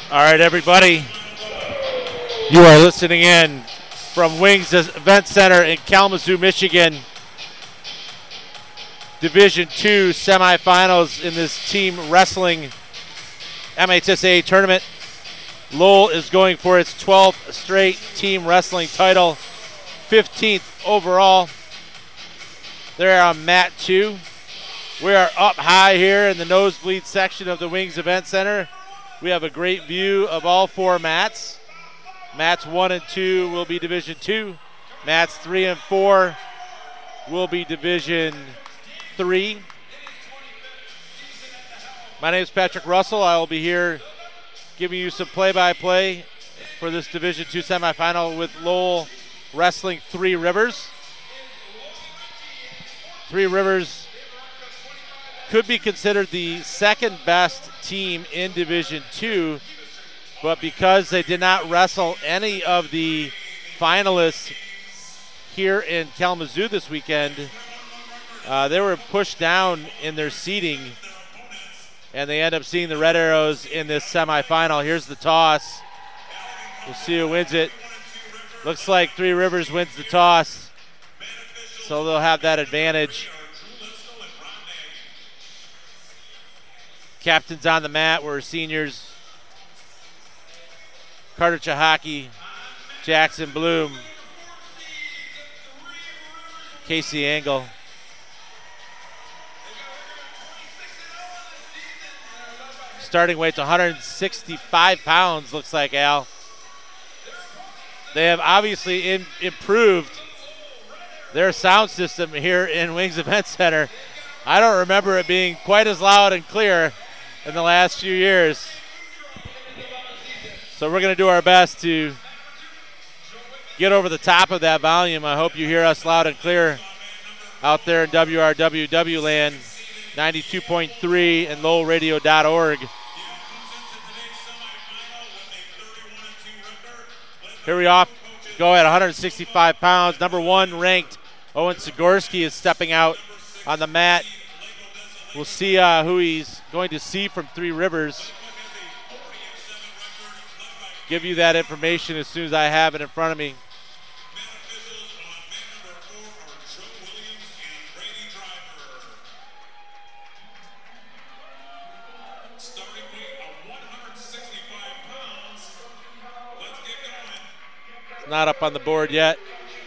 All right, everybody. You are listening in from Wings Event Center in Kalamazoo, Michigan. Division II semifinals in this team wrestling MHSA tournament. Lowell is going for its 12th straight team wrestling title, 15th overall. They're on mat 2. We are up high here in the nosebleed section of the Wings Event Center. We have a great view of all 4 mats. Mats 1 and 2 will be Division II. Mats 3 and 4 will be Division III. My name is Patrick Russell. I will be here giving you some play-by-play for this Division II semifinal with Lowell wrestling Three Rivers. Three Rivers could be considered the second best team in Division II, but because they did not wrestle any of the finalists here in Kalamazoo this weekend, they were pushed down in their seeding, and they end up seeing the Red Arrows in this semifinal. Here's the toss. We'll see who wins it. Looks like Three Rivers wins the toss, so they'll have that advantage. Captains on the mat were seniors Carter Chahaki, Jackson Bloom, Casey Angle. Starting weight's 165 pounds, looks like, Al. They have obviously improved their sound system here in Wings Event Center. I don't remember it being quite as loud and clear in the last few years. So we're going to do our best to get over the top of that volume. I hope you hear us loud and clear out there in WRWW land, 92.3 and lowellradio.org. Here we go at 165 pounds. Number 1 ranked Owen Sigorski is stepping out on the mat. We'll see who he's going to see from Three Rivers. Give you that information as soon as I have it in front of me. It's not up on the board yet.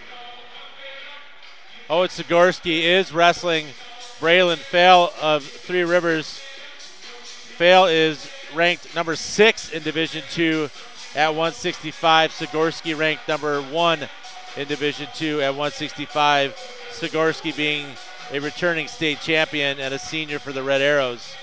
Owen Sigorski is wrestling Braylon Fail of Three Rivers. Fail is ranked number 6 in Division II at 165. Sigorski ranked number 1 in Division II at 165. Sigorski being a returning state champion and a senior for the Red Arrows.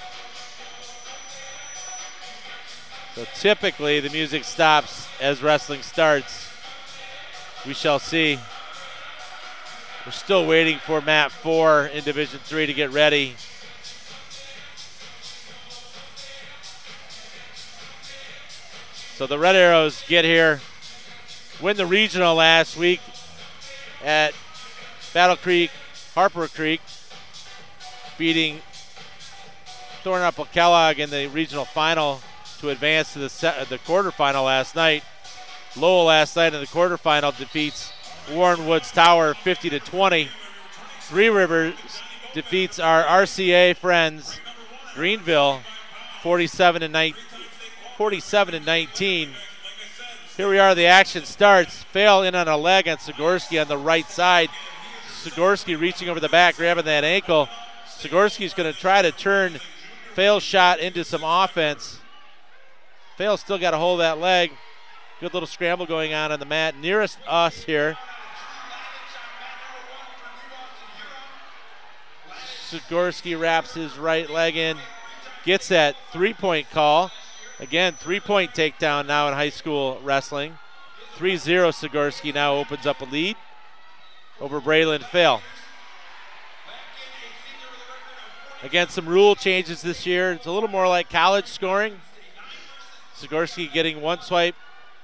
So typically the music stops as wrestling starts. We shall see. We're still waiting for mat 4 in Division III to get ready. So the Red Arrows get here, win the regional last week at Battle Creek, Harper Creek, beating Thornapple Kellogg in the regional final to advance to the quarterfinal last night. Lowell last night in the quarterfinal defeats Warren Woods Tower 50-20. Three Rivers defeats our RCA friends Greenville 47-19. Here we are, the action starts. Fail in on a leg on Sigorski on the right side. Sigorski reaching over the back, grabbing that ankle. Sigorski's going to try to turn Fail's shot into some offense. Fail still got a hold of that leg. Good little scramble going on the mat. Nearest us here. Sigorski wraps his right leg in. Gets that three-point call. Again, three-point takedown now in high school wrestling. 3-0 Sigorski now opens up a lead over Braylon Fail. Again, some rule changes this year. It's a little more like college scoring. Sigorski getting one swipe.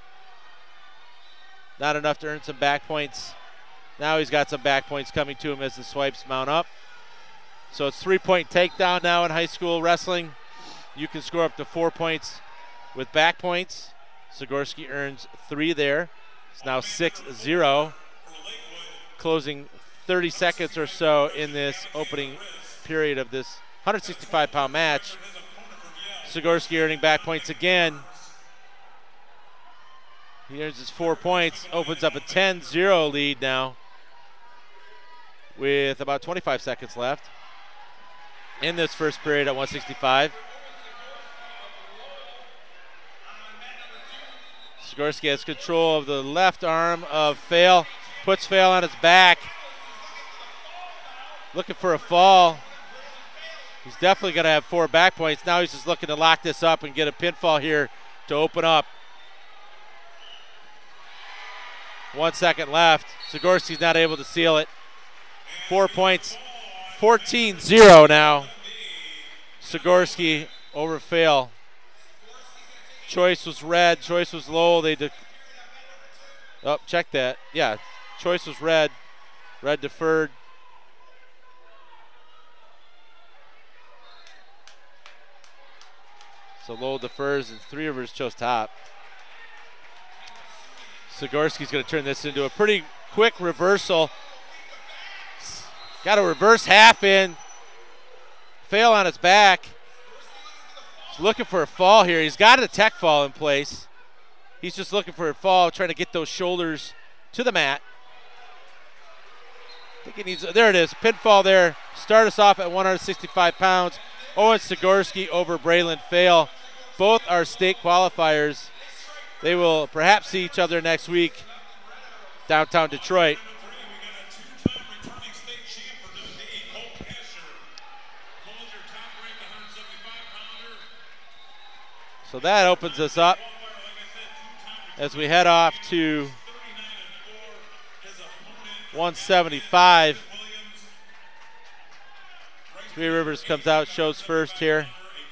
Not enough to earn some back points. Now he's got some back points coming to him as the swipes mount up. So it's 3-point takedown now in high school wrestling. You can score up to 4 points with back points. Sigorski earns 3 there. It's now 6-0. Closing 30 seconds or so in this opening period of this 165-pound match. Sigorski earning back points again. He earns his 4 points, opens up a 10-0 lead now with about 25 seconds left in this first period at 165. Sigorski has control of the left arm of Fail, puts Fail on his back, looking for a fall. He's definitely going to have 4 back points. Now he's just looking to lock this up and get a pinfall here to open up. 1 second left. Sigorski's not able to seal it. 4 points, 14-0 now. Sigorski over Fail. Choice was red, choice was Lowell. Check that. Yeah, choice was red. Red deferred. So Lowell defers and Three Rivers chose top. Sigorski's going to turn this into a pretty quick reversal. Got a reverse half in. Fail on his back. He's looking for a fall here. He's got a tech fall in place. He's just looking for a fall, trying to get those shoulders to the mat. I think he needs, there it is, pinfall there. Start us off at 165 pounds. Owen Sigorski over Braylon Fail. Both are state qualifiers. They will perhaps see each other next week downtown Detroit. So that opens us up as we head off to 175. Three Rivers comes out, shows first here.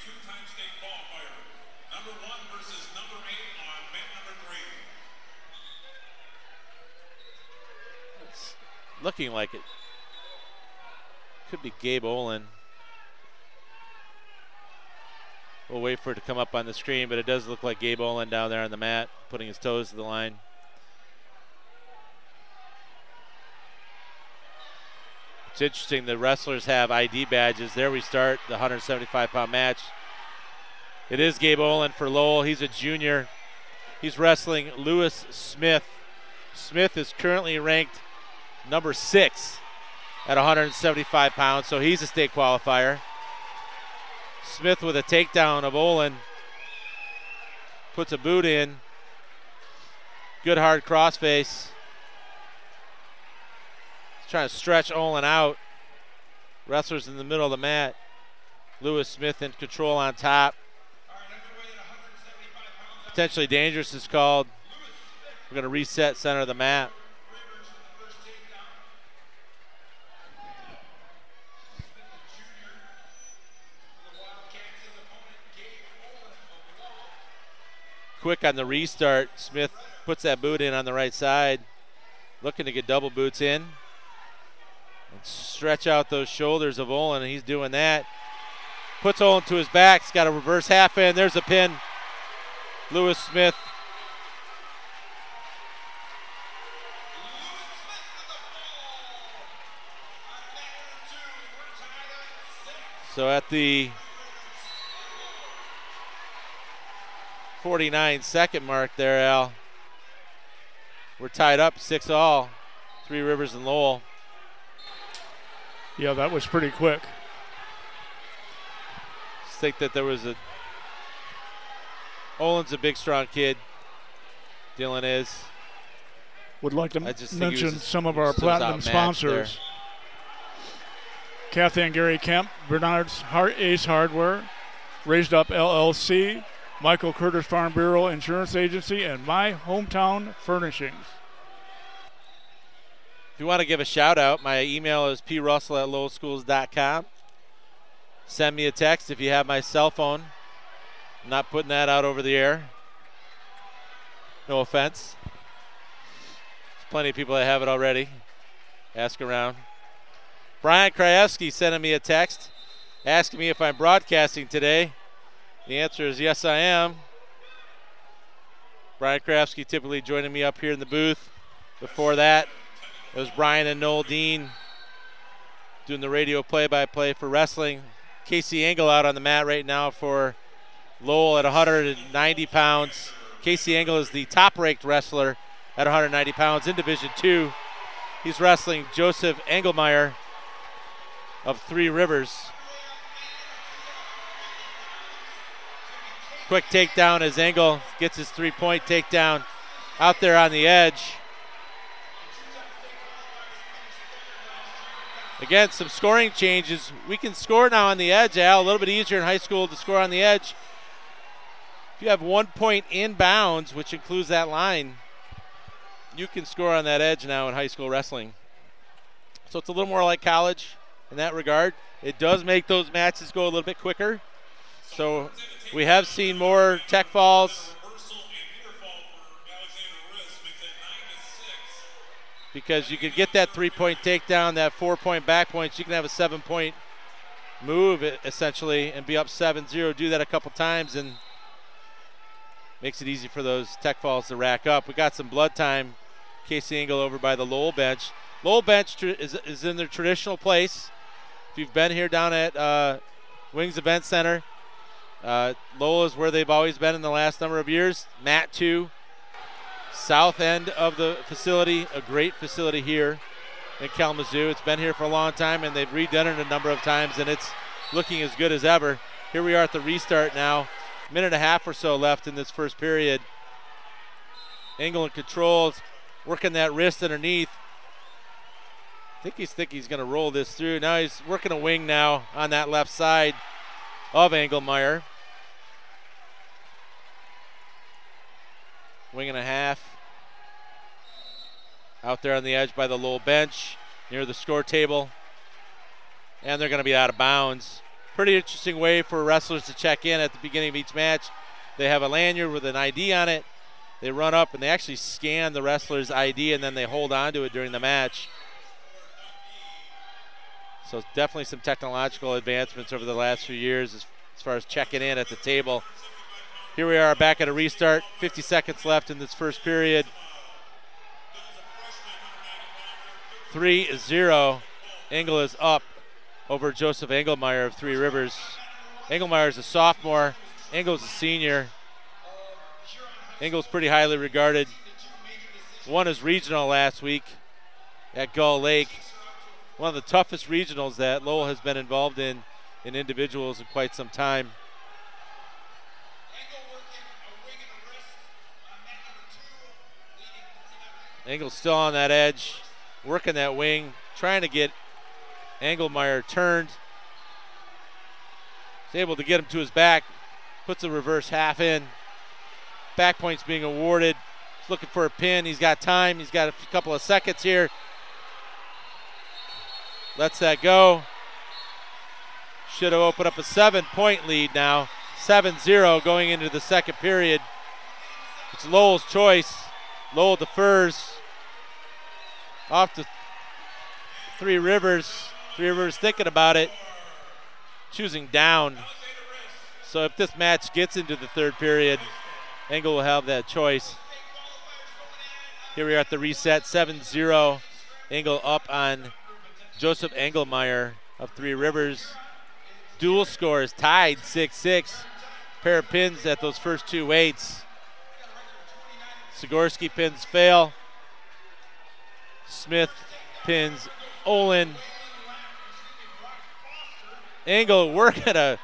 It's looking like it could be Gabe Olin. We'll wait for it to come up on the screen, but it does look like Gabe Olin down there on the mat, putting his toes to the line. It's interesting, the wrestlers have ID badges. There we start the 175-pound match. It is Gabe Olin for Lowell. He's a junior. He's wrestling Lewis Smith. Smith is currently ranked number 6 at 175 pounds, so he's a state qualifier. Smith with a takedown of Olin. Puts a boot in. Good hard crossface. He's trying to stretch Olin out. Wrestlers in the middle of the mat. Lewis Smith in control on top. Potentially dangerous is called. We're going to reset center of the mat. Quick on the restart. Smith puts that boot in on the right side. Looking to get double boots in. And stretch out those shoulders of Olin, and he's doing that. Puts Olin to his back. He's got a reverse half in. There's a pin. Lewis Smith. So at the 49-second mark there, Al, we're tied up 6-all. Three Rivers and Lowell. Yeah, that was pretty quick. Just think that there was Olin's a big, strong kid. Dylan is. Would like to mention some of our platinum sponsors. Kathy and Gary Kemp, Bernard's Ace Hardware, Raised Up LLC, Michael Curtis Farm Bureau Insurance Agency, and My Hometown Furnishings. If you want to give a shout out, my email is prussell@lowellschools.com. Send me a text if you have my cell phone. I'm not putting that out over the air. No offense. There's plenty of people that have it already. Ask around. Brian Krajewski sending me a text asking me if I'm broadcasting today. The answer is yes, I am. Brian Krafsky typically joining me up here in the booth. Before that, it was Brian and Noel Dean doing the radio play-by-play for wrestling. Casey Engel out on the mat right now for Lowell at 190 pounds. Casey Engel is the top-ranked wrestler at 190 pounds in Division II. He's wrestling Joseph Engelmeyer of Three Rivers. Quick takedown as Engel gets his three-point takedown out there on the edge. Again, some scoring changes. We can score now on the edge, Al. A little bit easier in high school to score on the edge. If you have 1 point inbounds, which includes that line, you can score on that edge now in high school wrestling. So it's a little more like college in that regard. It does make those matches go a little bit quicker. So we have seen more tech falls because you can get that 3-point takedown, that 4-point back points. You can have a 7-point move essentially and be up 7-0. Do that a couple times and makes it easy for those tech falls to rack up. We got some blood time. Casey Engel over by the Lowell bench. Lowell bench is in their traditional place. If you've been here down at Wings Event Center, Lowell is where they've always been in the last number of years. Mat 2, south end of the facility, a great facility here in Kalamazoo. It's been here for a long time, and they've redone it a number of times, and it's looking as good as ever. Here we are at the restart now. Minute and a half or so left in this first period. Engel in control, working that wrist underneath. I think he's going to roll this through. Now he's working a wing now on that left side of Engelmeyer. Wing and a half. Out there on the edge by the Lowell bench, near the score table. And they're going to be out of bounds. Pretty interesting way for wrestlers to check in at the beginning of each match. They have a lanyard with an ID on it. They run up and they actually scan the wrestler's ID and then they hold on to it during the match. So definitely some technological advancements over the last few years as far as checking in at the table. Here we are back at a restart. 50 seconds left in this first period. 3-0. Engel is up over Joseph Engelmeyer of Three Rivers. Engelmeyer is a sophomore. Engel's a senior. Engel's pretty highly regarded. Won his regional last week at Gull Lake. One of the toughest regionals that Lowell has been involved in individuals in quite some time. Engel's still on that edge, working that wing, trying to get Engelmeyer turned. He's able to get him to his back, puts a reverse half in. Back points being awarded. He's looking for a pin. He's got time. He's got a couple of seconds here. Lets that go. Should have opened up a 7-point lead now. 7-0 going into the second period. It's Lowell's choice. Lowell defers. Off to Three Rivers. Three Rivers thinking about it. Choosing down. So if this match gets into the third period, Engel will have that choice. Here we are at the reset. 7-0. Engel up on Joseph Engelmeyer of Three Rivers. Dual score is tied 6-6. Pair of pins at those first two weights. Sigorski pins Fail. Smith pins Olin. Engel working a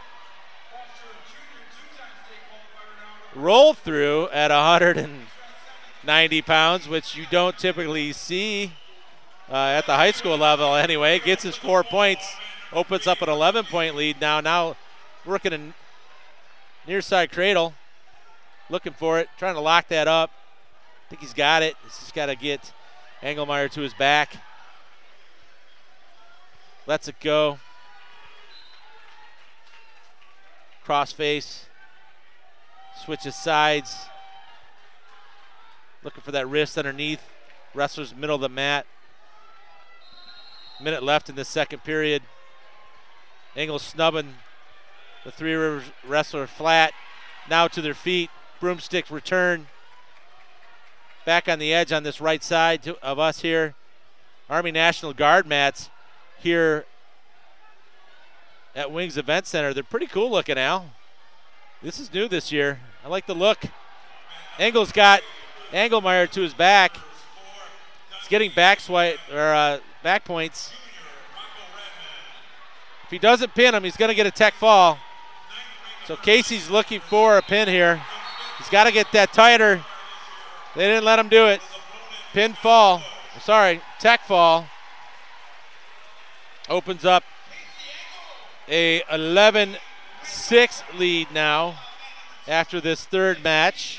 roll through at 190 pounds, which you don't typically see at the high school level anyway. Gets his 4 points, opens up an 11-point lead now working a near side cradle, looking for it, trying to lock that up. I think he's got it. He's just got to get Engelmeyer to his back. Lets it go. Cross face. Switches sides. Looking for that wrist underneath. Wrestler's middle of the mat. Minute left in the second period. Engel snubbing the Three Rivers wrestler flat. Now to their feet. Broomstick return. back on the edge on this right side of us here. Army National Guard mats here at Wings Event Center. They're pretty cool looking, Al. This is new this year. I like the look. Engel's got Engelmeyer to his back. He's getting back points. If he doesn't pin him, he's going to get a tech fall. So Casey's looking for a pin here. He's got to get that tighter. They didn't let him do it. Pin fall. Tech fall. Opens up a 11-6 lead now after this third match.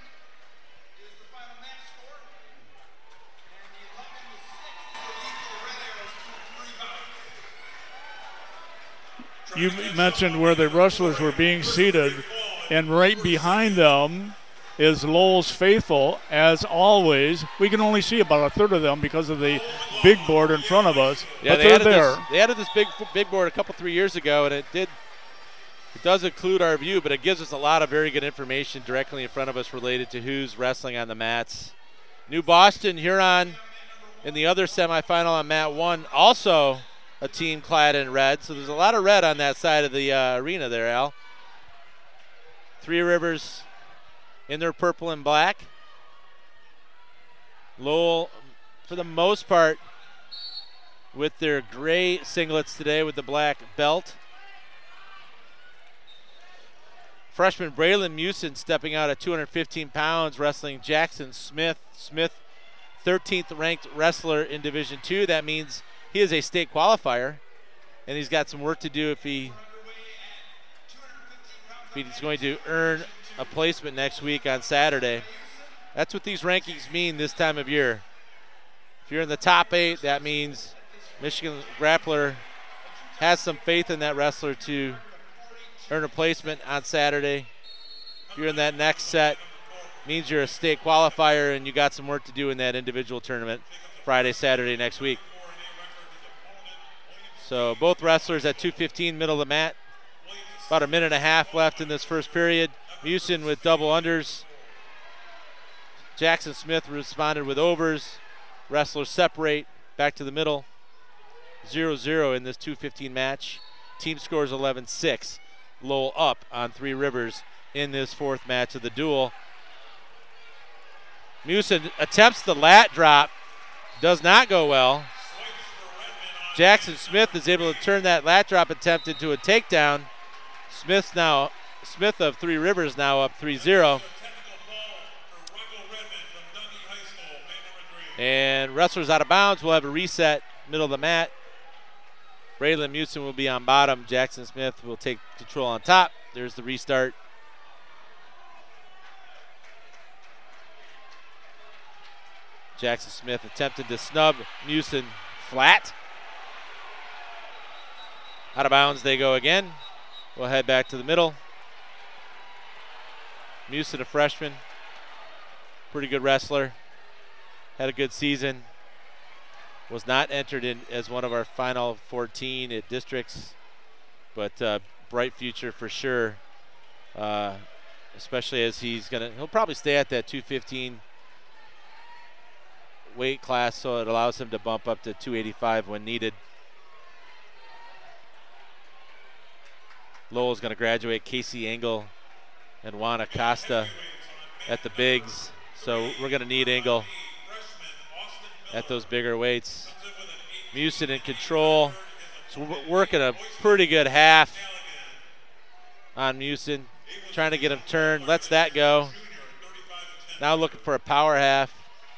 You mentioned where the wrestlers were being seated, and right behind them is Lowell's Faithful. As always, we can only see about a third of them because of the big board in front of us. Yeah, but they're there. They added this big board a couple, 3 years ago, and it does include our view, but it gives us a lot of very good information directly in front of us related to who's wrestling on the mats. New Boston Huron in the other semifinal on mat 1, also a team clad in red. So there's a lot of red on that side of the arena there, Al. Three Rivers in their purple and black. Lowell, for the most part, with their gray singlets today with the black belt. Freshman Braylon Musin stepping out at 215 pounds, wrestling Jackson Smith. Smith, 13th ranked wrestler in Division II. That means he is a state qualifier, and he's got some work to do if he's going to earn a placement next week on Saturday. That's what these rankings mean this time of year. If you're in the top 8, that means Michigan Grappler has some faith in that wrestler to earn a placement on Saturday. If you're in that next set, means you're a state qualifier and you got some work to do in that individual tournament Friday, Saturday next week. So both wrestlers at 215, middle of the mat. About a minute and a half left in this first period. Musin with double unders. Jackson Smith responded with overs. Wrestlers separate back to the middle. 0-0 in this 2:15 match. Team scores 11-6. Lowell up on Three Rivers in this fourth match of the duel. Musin attempts the lat drop. Does not go well. Jackson Smith is able to turn that lat drop attempt into a takedown. Smith of Three Rivers now up 3-0. And wrestlers out of bounds. We'll have a reset, middle of the mat. Braylon Musin will be on bottom. Jackson Smith will take control on top. There's the restart. Jackson Smith attempted to snub Musin flat. Out of bounds they go again. We'll head back to the middle. Musin, a freshman. Pretty good wrestler. Had a good season. Was not entered in as one of our final 14 at districts, but bright future for sure. Especially as he'll probably stay at that 215 weight class, so it allows him to bump up to 285 when needed. Lowell's going to graduate Casey Engel and Juan Acosta at the bigs, so we're going to need Engel at those bigger weights. Musin in control. So we're working a pretty good half on Musin. Trying to get him turned. Lets that go. Now looking for a power half.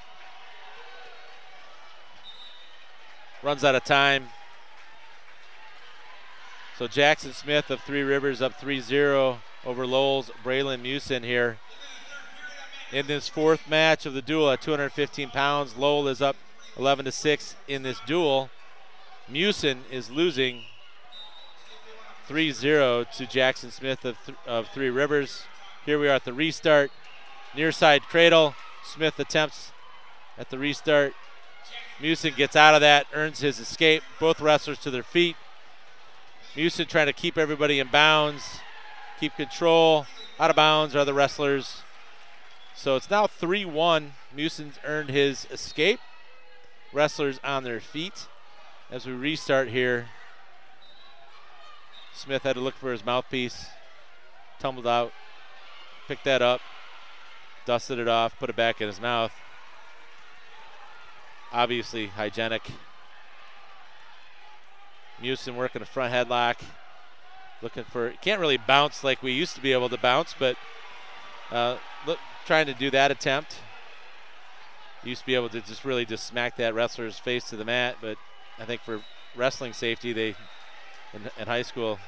Runs out of time. So Jackson Smith of Three Rivers up 3-0 over Lowell's Braylon Musin here. In this fourth match of the duel at 215 pounds, Lowell is up 11-6 in this duel. Musin is losing 3-0 to Jackson Smith of Three Rivers. Here we are at the restart. Near side cradle. Smith attempts at the restart. Musin gets out of that, earns his escape. Both wrestlers to their feet. Musin trying to keep everybody in bounds, keep control. Out of bounds are the wrestlers. So it's now 3-1. Mewson's earned his escape. Wrestlers on their feet. As we restart here, Smith had to look for his mouthpiece. Tumbled out. Picked that up. Dusted it off. Put it back in his mouth. Obviously hygienic. Mewson working a front headlock. Looking for, can't really bounce like we used to be able to bounce, but trying to do that attempt. Used to be able to just smack that wrestler's face to the mat, but I think for wrestling safety, they in high school,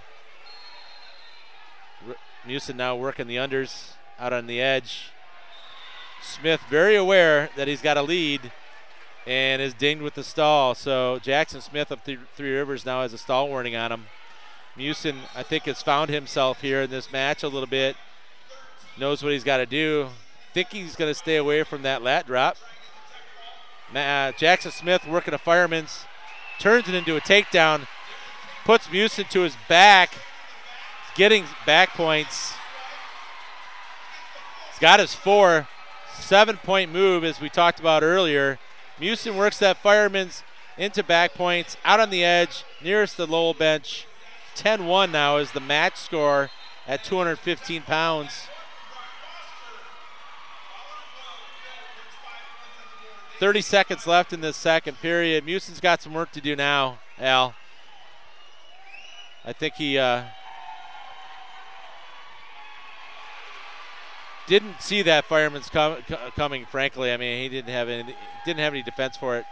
Mewson now working the unders out on the edge. Smith very aware that he's got a lead and is dinged with the stall. So Jackson Smith of Three Rivers now has a stall warning on him. Mewson, I think, has found himself here in this match a little bit. Knows what he's got to do. Think he's going to stay away from that lat drop. Jackson Smith working a fireman's, turns it into a takedown, puts Mewson to his back, getting back points. He's got his 7-point move, as we talked about earlier. Mewson works that fireman's into back points, out on the edge, nearest the Lowell bench. 10-1 now is the match score at 215 pounds. 30 seconds left in this second period. Mewson's got some work to do now, Al. I think he didn't see that fireman's coming, frankly. I mean, he didn't have any defense for it.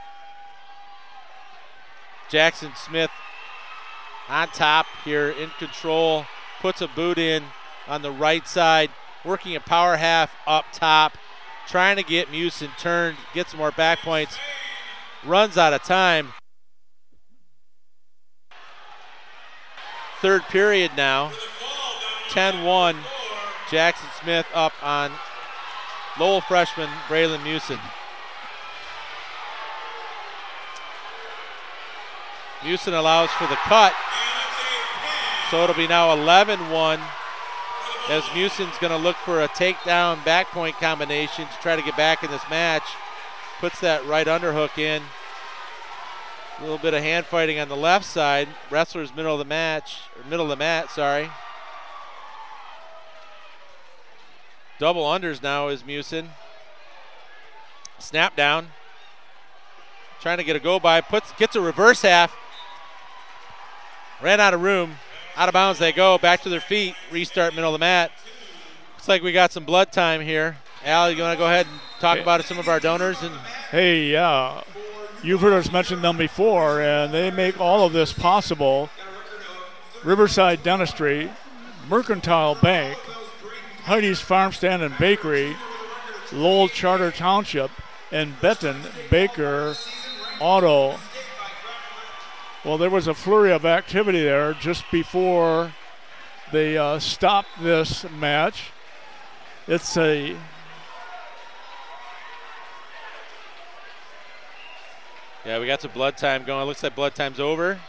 Jackson Smith on top here, in control, puts a boot in on the right side, working a power half up top, trying to get Mewson turned, get some more back points, runs out of time. Third period now, 10-1, Jackson Smith up on Lowell freshman Braylon Mewson. Mewson allows for the cut, so it'll be now 11-1 as Mewson's going to look for a takedown back point combination to try to get back in this match. Puts that right underhook in. A little bit of hand fighting on the left side. Wrestler's middle of the mat, sorry. Double unders now is Mewson. Snap down. Trying to get a go by, gets a reverse half. Ran out of room. Out of bounds they go, back to their feet, restart middle of the mat. Looks like we got some blood time here. Al, you want to go ahead and talk about some of our donors? Hey, yeah. You've heard us mention them before, and they make all of this possible. Riverside Dentistry, Mercantile Bank, Heidi's Farm Stand and Bakery, Lowell Charter Township, and Benton Baker Auto. Well, there was a flurry of activity there just before they stopped this match. Yeah, we got some blood time going. Looks like blood time's over.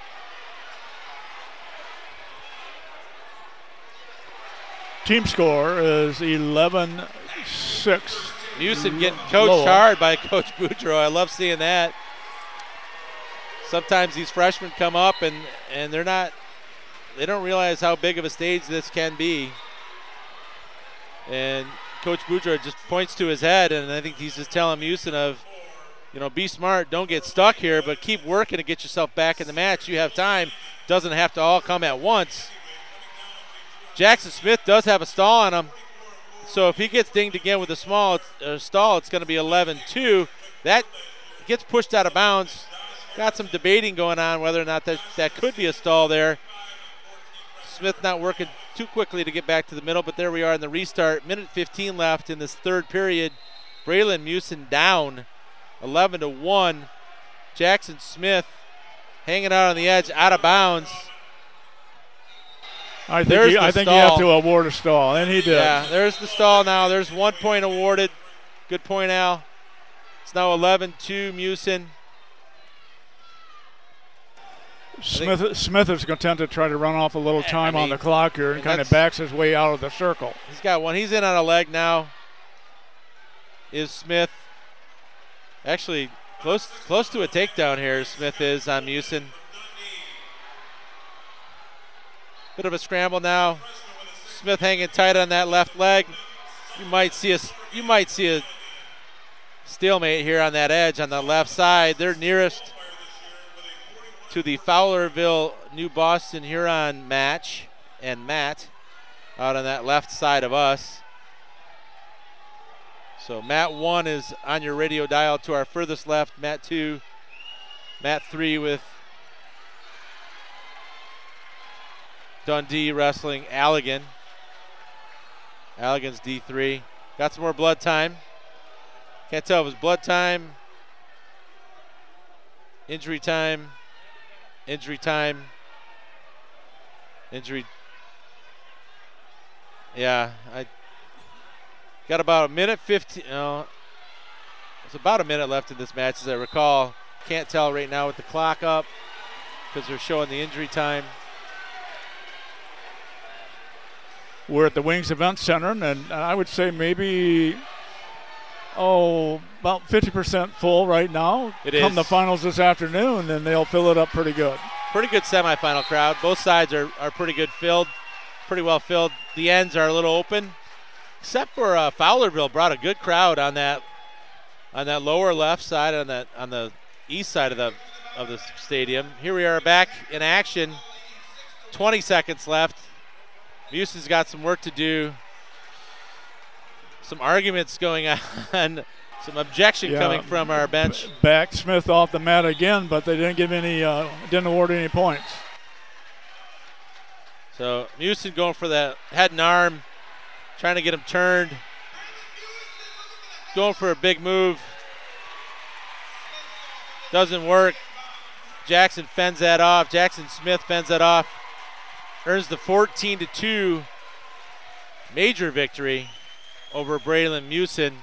Team score is 11-6. Mewson getting coached hard by Coach Boudreau. I love seeing that. Sometimes these freshmen come up and they don't realize how big of a stage this can be. And Coach Boudreau just points to his head, and I think he's just telling Mewson be smart, don't get stuck here, but keep working to get yourself back in the match. You have time. Doesn't have to all come at once. Jackson Smith does have a stall on him. So if he gets dinged again with a small stall, it's going to be 11-2. That gets pushed out of bounds. Got some debating going on whether or not that could be a stall there. Smith not working too quickly to get back to the middle, but there we are in the restart. Minute 15 left in this third period. Braylon Mewson down 11-1. Jackson Smith hanging out on the edge, out of bounds. I think you have to award a stall, and he did. Yeah, there's the stall now. There's 1 point awarded. Good point, Al. It's now 11-2 Mewson. Smith is content to try to run off a little time on the clock here and kind of backs his way out of the circle. He's got one. He's in on a leg now. is Smith. Actually, close to a takedown here. Smith is on Musin. Bit of a scramble now. Smith hanging tight on that left leg. You might see a stalemate here on that edge on the left side. They're nearest to the Fowlerville New Boston Huron match, and Matt out on that left side of us. So Matt 1 is on your radio dial to our furthest left. Matt 2, Matt 3 with Dundee wrestling Allegan. Allegan's D3. Got some more blood time. Can't tell if it was blood time, injury time, injury time, injury. Yeah, I got about a minute 15. No, it's about a minute left in this match, as I recall. Can't tell right now with the clock up because they're showing the injury time. We're at the Wings Event Center, and I would say maybe, about 50% full right now. It Come is. the finals this afternoon, and they'll fill it up pretty good. Pretty good semifinal crowd. Both sides are pretty good filled, pretty well filled. The ends are a little open, except for Fowlerville brought a good crowd on that lower left side, on the east side of the stadium. Here we are back in action. 20 seconds left. Musin's got some work to do. Some arguments going on. Some objection coming from our bench. Back Smith off the mat again, but they didn't give didn't award any points. So Musin going for that head and arm, trying to get him turned. Going for a big move. Doesn't work. Jackson fends that off. Jackson Smith fends that off. Earns the 14-2 major victory over Braylon Musin.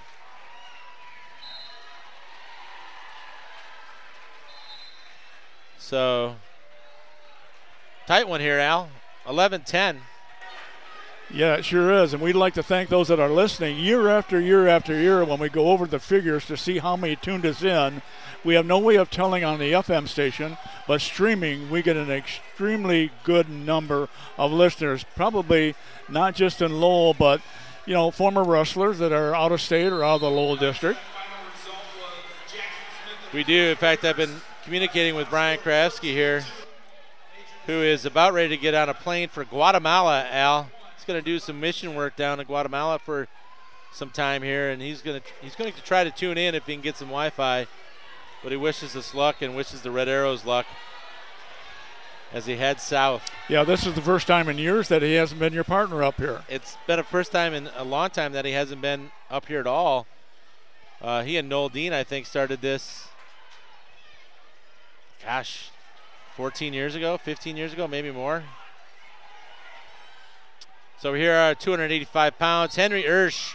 So, tight one here, Al. 11-10. Yeah, it sure is. And we'd like to thank those that are listening year after year after year when we go over the figures to see how many tuned us in. We have no way of telling on the FM station, but streaming, we get an extremely good number of listeners, probably not just in Lowell, but, former wrestlers that are out of state or out of the Lowell district. We do. In fact, I've been communicating with Brian Kravsky here, who is about ready to get on a plane for Guatemala, Al. He's going to do some mission work down in Guatemala for some time here, and he's going to try to tune in if he can get some Wi-Fi. But he wishes us luck and wishes the Red Arrows luck as he heads south. Yeah, this is the first time in years that he hasn't been your partner up here. It's been a first time in a long time that he hasn't been up here at all. He and Noel Dean, I think, started this, 14 years ago, 15 years ago, maybe more. So here are 285 pounds. Henry Ersch,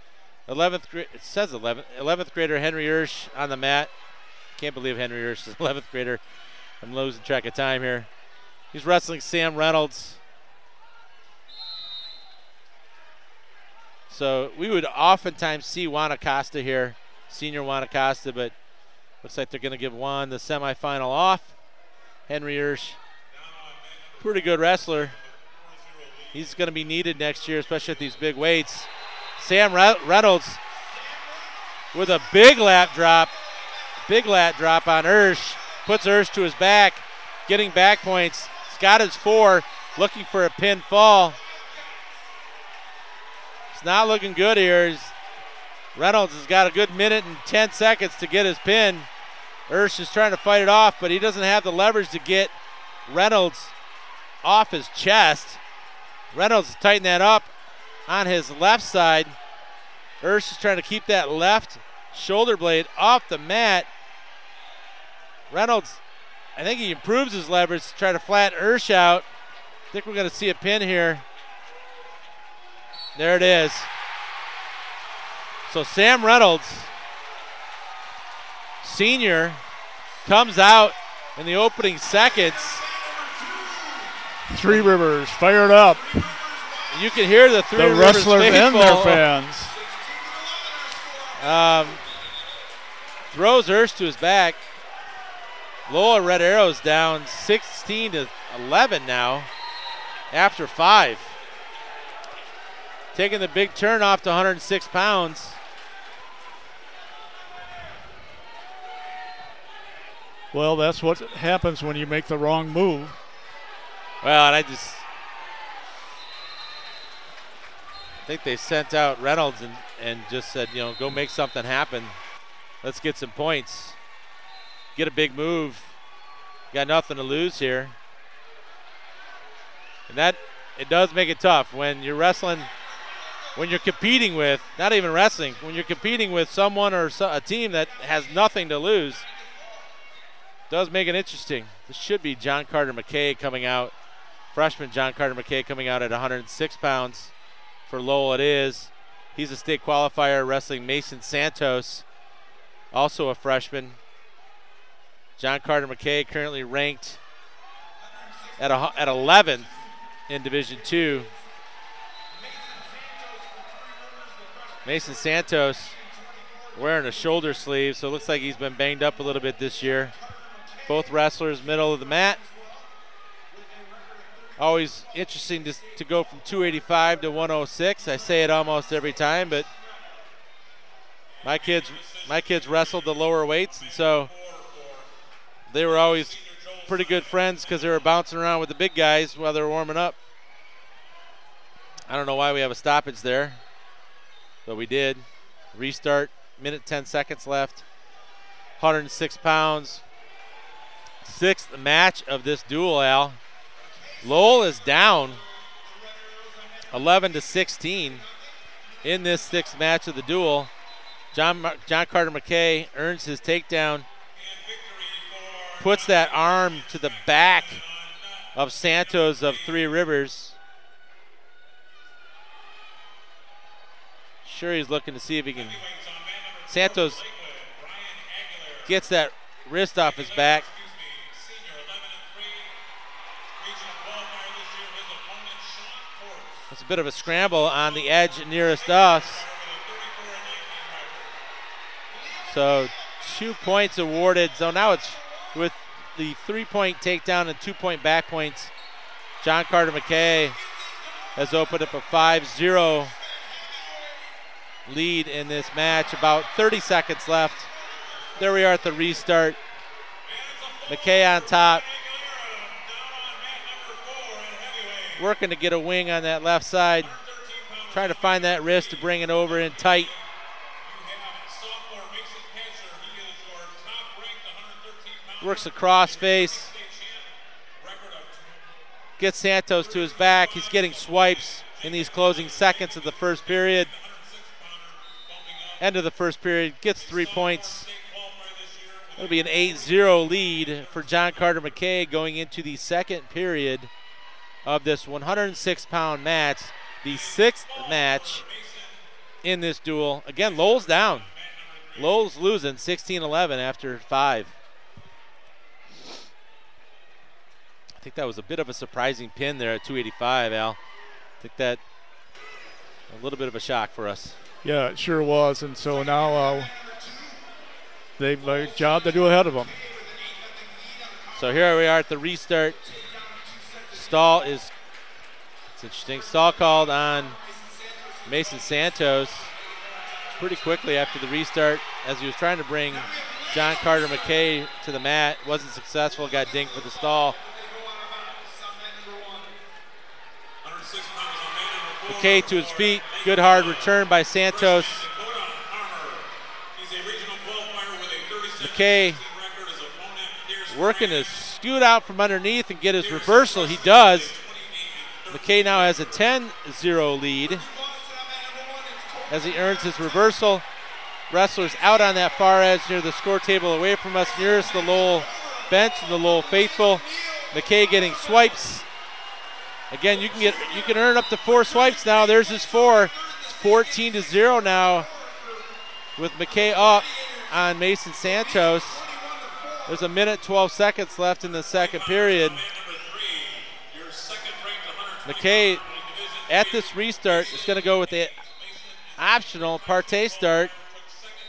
11th grader Henry Ersch on the mat. Can't believe Henry Ersch is 11th grader. I'm losing track of time here. He's wrestling Sam Reynolds. So we would oftentimes see Juan Acosta here, senior Juan Acosta, but looks like they're going to give Juan the semifinal off. Henry Ersch, pretty good wrestler. He's going to be needed next year, especially at these big weights. Sam Reynolds with a big lat drop on Ersch. Puts Ersch to his back, getting back points. Scott is 4, looking for a pinfall. It's not looking good here. Reynolds has got a good minute and 10 seconds to get his pin. Ersch is trying to fight it off, but he doesn't have the leverage to get Reynolds off his chest. Reynolds tighten that up on his left side. Ersch is trying to keep that left shoulder blade off the mat. Reynolds, I think he improves his leverage to try to flatten Ersch out. I think we're going to see a pin here. There it is. So Sam Reynolds, senior, comes out in the opening seconds. Three Rivers fired up. You can hear the Three the Rivers wrestlers faithful. and their fans. Throws Ernst to his back. Lowell Red Arrows down 16-11 now after 5. Taking the big turn off to 106 pounds. Well, that's what happens when you make the wrong move. Well, and I think they sent out Reynolds and just said, go make something happen. Let's get some points. Get a big move. Got nothing to lose here. And that, it does make it tough when you're wrestling, when you're competing with, not even wrestling, when you're competing with someone or a team that has nothing to lose. Does make it interesting. This should be John Carter McKay coming out. Freshman John Carter McKay coming out at 106 pounds. For Lowell it is. He's a state qualifier wrestling Mason Santos, also a freshman. John Carter McKay currently ranked at 11th in Division II. Mason Santos wearing a shoulder sleeve, so it looks like he's been banged up a little bit this year. Both wrestlers middle of the mat. Always interesting to go from 285 to 106. I say it almost every time, but my kids wrestled the lower weights, and so they were always pretty good friends because they were bouncing around with the big guys while they were warming up. I don't know why we have a stoppage there, but we did. Restart, minute 10 seconds left. 106 pounds. 6th match of this duel, Al. Lowell is down 11-16 in this 6th match of the duel. John Carter McKay earns his takedown, puts that arm to the back of Santos of Three Rivers. Sure, he's looking to see if he can. Santos gets that wrist off his back. It's a bit of a scramble on the edge nearest us. So 2 points awarded. So now it's with the 3-point takedown and 2-point back points. John Carter McKay has opened up a 5-0 lead in this match. About 30 seconds left. There we are at the restart. McKay on top. Working to get a wing on that left side. Trying to find that wrist to bring it over in tight. Works a cross face. Gets Santos to his back. He's getting swipes in these closing seconds of the first period. End of the first period. Gets 3 points. It'll be an 8-0 lead for John Carter McKay going into the second period of this 106-pound match, the 6th match in this duel. Again, Lowell's down. Lowell's losing 16-11 after 5. I think that was a bit of a surprising pin there at 285, Al. I think that a little bit of a shock for us. Yeah, it sure was, and so now they've a job to do ahead of them. So here we are at the restart. Stall is, it's interesting, stall called on Mason Santos pretty quickly after the restart as he was trying to bring John Carter McKay to the mat. Wasn't successful, got dinged for the stall. McKay to his feet, good hard return by Santos. McKay working to scoot out from underneath and get his reversal. He does. McKay now has a 10-0 lead as he earns his reversal. Wrestlers out on that far edge near the score table away from us, nearest the Lowell bench and the Lowell faithful. McKay getting swipes. Again, you can earn up to 4 swipes now. There's his 4. It's 14-0 now with McKay up on Mason Santos. There's a minute 12 seconds left in the second period. McKay at this restart is going to go with the optional partay start.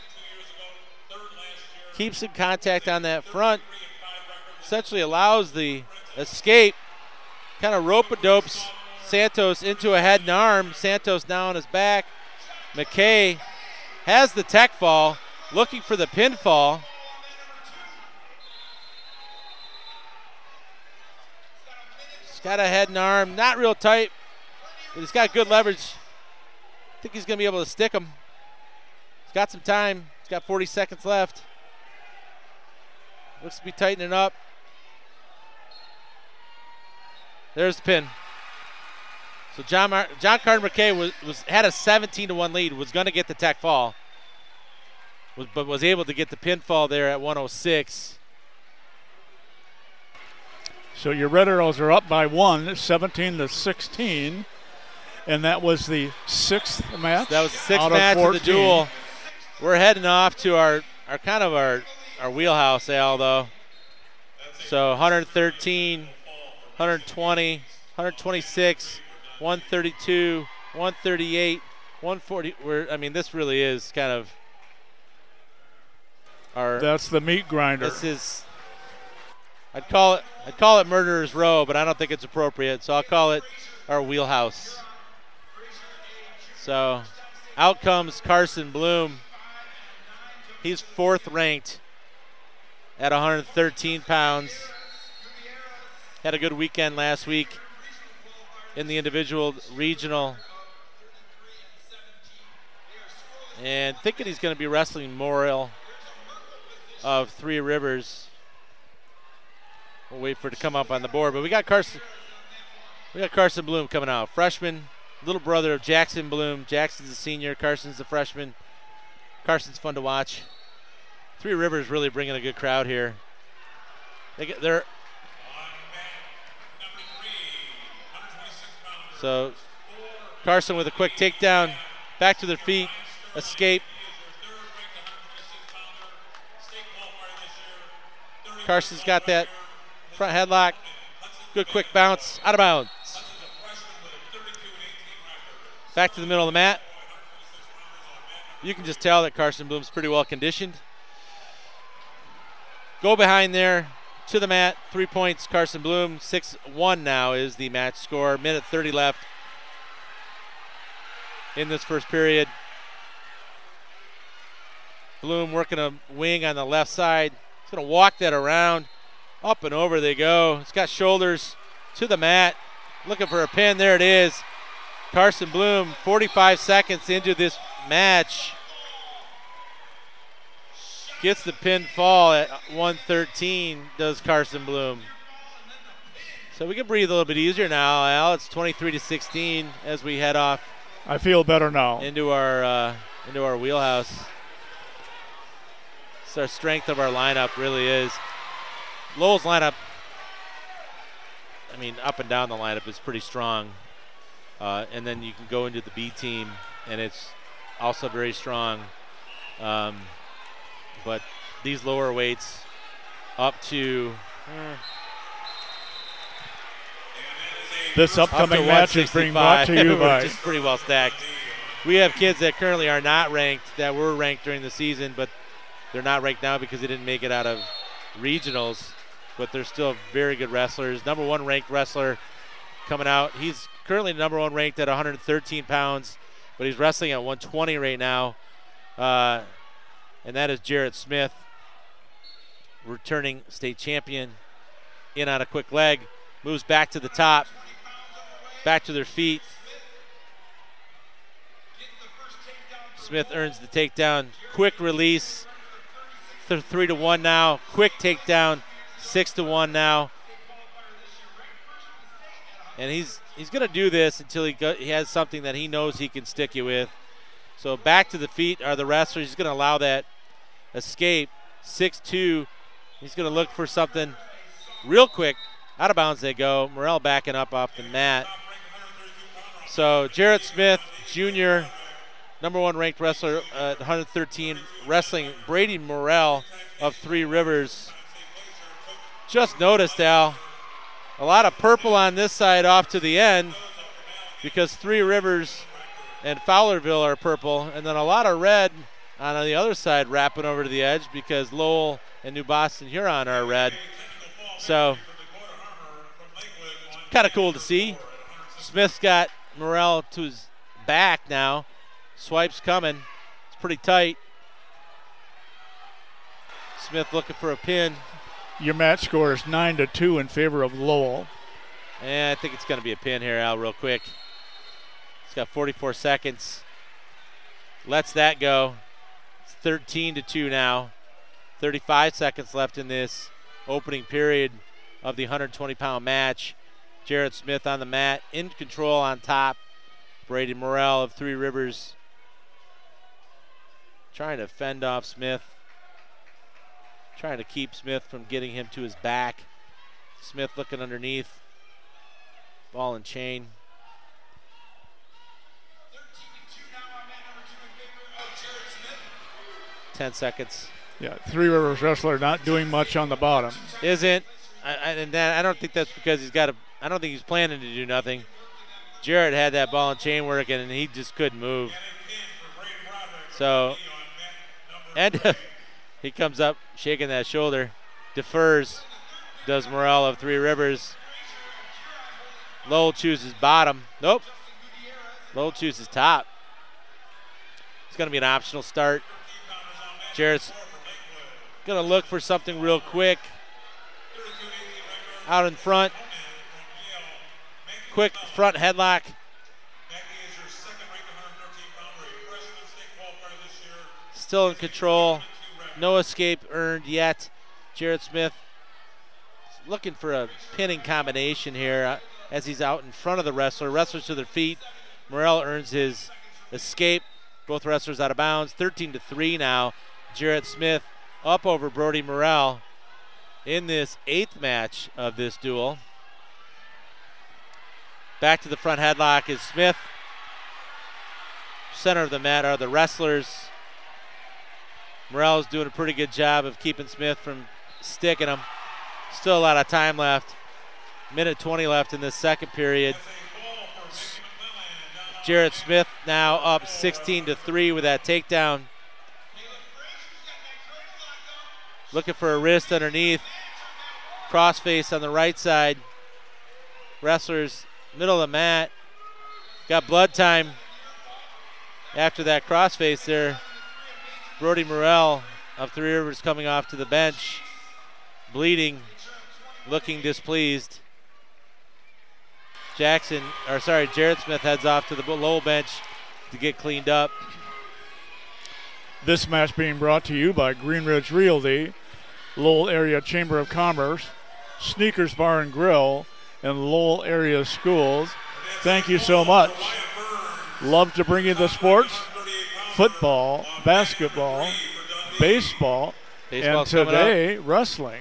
keeps in contact on that front, essentially allows the escape, kind of rope-a-dopes Santos into a head and arm. Santos now on his back. McKay has the tech fall, looking for the pinfall. He's got a head and arm, not real tight, but he's got good leverage. I think he's going to be able to stick him. He's got some time. He's got 40 seconds left. Looks to be tightening up. There's the pin. So John Carter McKay had a 17-1 lead, was going to get the tech fall, but was able to get the pinfall there at 106. So your Red Arrows are up by 1, 17-16, and that was the 6th match. That was the 6th match of the duel. We're heading off to our wheelhouse, Al, though. So 113, 120, 126, 132, 138, 140. This really is kind of our. That's the meat grinder. This is. I'd call it Murderer's Row, but I don't think it's appropriate. So I'll call it our wheelhouse. So out comes Carson Bloom. He's 4th ranked at 113 pounds. Had a good weekend last week in the individual regional. And thinking he's going to be wrestling Morrill of Three Rivers. We'll wait for it to come up on the board. But we got Carson Bloom coming out. Freshman, little brother of Jackson Bloom. Jackson's a senior, Carson's a freshman. Carson's fun to watch. Three Rivers really bringing a good crowd here. They're so Carson with a quick takedown, back to their feet, escape. Carson's got that front headlock, good quick bounce, out of bounds. Back to the middle of the mat. You can just tell that Carson Bloom's pretty well conditioned. Go behind there to the mat, 3 points, Carson Bloom. 6-1 now is the match score. Minute 30 left in this first period. Bloom working a wing on the left side. He's going to walk that around. Up and over they go. He's got shoulders to the mat. Looking for a pin. There it is. Carson Bloom, 45 seconds into this match, gets the pinfall at 113, does Carson Bloom. So we can breathe a little bit easier now, Al. It's 23-16 as we head off. I feel better now. Into our wheelhouse. It's our strength of our lineup, really is. Lowell's lineup, up and down the lineup is pretty strong. And then you can go into the B team, and it's also very strong. But these lower weights up to this upcoming match is being brought to you by. Just pretty well stacked. We have kids that currently are not ranked, that were ranked during the season, but they're not ranked now because they didn't make it out of regionals. But they're still very good wrestlers. Number 1 ranked wrestler coming out. He's currently number 1 ranked at 113 pounds, but he's wrestling at 120 right now. And that is Jarrett Smith, returning state champion. In on a quick leg, moves back to the top, back to their feet. Smith earns the takedown. Quick release, 3-1 now. Quick takedown, 6-1 now. And he's going to do this until he has something that he knows he can stick you with. So back to the feet are the wrestlers. He's going to allow that escape. 6-2. He's going to look for something real quick. Out of bounds they go. Morrell backing up off the mat. So Jarrett Smith, Jr., number 1 ranked wrestler at 113, wrestling Brady Morrell of Three Rivers. Just noticed, Al, a lot of purple on this side off to the end because Three Rivers and Fowlerville are purple, and then a lot of red on the other side wrapping over to the edge because Lowell and New Boston Huron are red. So it's kind of cool to see. Smith's got Morrell to his back now. Swipe's coming. It's pretty tight. Smith looking for a pin. Your match score is 9-2 in favor of Lowell. And I think it's going to be a pin here, Al, real quick. He's got 44 seconds. Lets that go. It's 13-2 now. 35 seconds left in this opening period of the 120-pound match. Jarrett Smith on the mat, in control on top. Brady Morrell of Three Rivers trying to fend off Smith. Trying to keep Smith from getting him to his back. Smith looking underneath. Ball and chain. 10 seconds. Yeah, Three Rivers wrestler not doing much on the bottom. Isn't. And I don't think that's because he's got a. I don't think he's planning to do nothing. Jarrett had that ball and chain working, and he just couldn't move. So, and he comes up shaking that shoulder, defers, does Morrell of Three Rivers. Lowell chooses bottom. Nope. Lowell chooses top. It's going to be an optional start. Jarrett's going to look for something real quick. Out in front. Quick front headlock. Still in control. No escape earned yet. Jarrett Smith looking for a pinning combination here as he's out in front of the wrestler. Wrestlers to their feet. Morrell earns his escape. Both wrestlers out of bounds. 13-3 now. Jarrett Smith up over Brody Morrell in this 8th match of this duel. Back to the front headlock is Smith. Center of the mat are the wrestlers. Morrell is doing a pretty good job of keeping Smith from sticking him. Still a lot of time left. Minute 20 left in this second period. Jarrett Smith now up 16-3 with that takedown. Looking for a wrist underneath. Crossface on the right side. Wrestlers middle of the mat. Got blood time after that crossface there. Brody Morrell of Three Rivers coming off to the bench. Bleeding. Looking displeased. Jarrett Smith heads off to the low bench to get cleaned up. This match being brought to you by Green Ridge Realty, Lowell Area Chamber of Commerce, Sneakers Bar and Grill, and Lowell Area Schools. Thank you so much. Love to bring you the sports, football, basketball, baseball, and today, wrestling.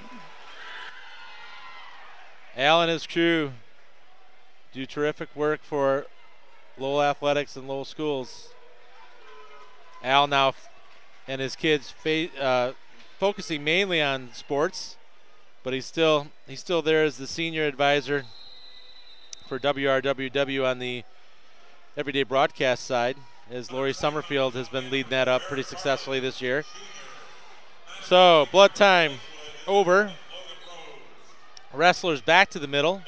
Al and his crew do terrific work for Lowell Athletics and Lowell Schools. Al now and his kids focusing mainly on sports, but he's still there as the senior advisor for WRWW on the everyday broadcast side, as Lori Summerfield has been leading that up pretty successfully this year. So, blood time over. Wrestlers back to the middle.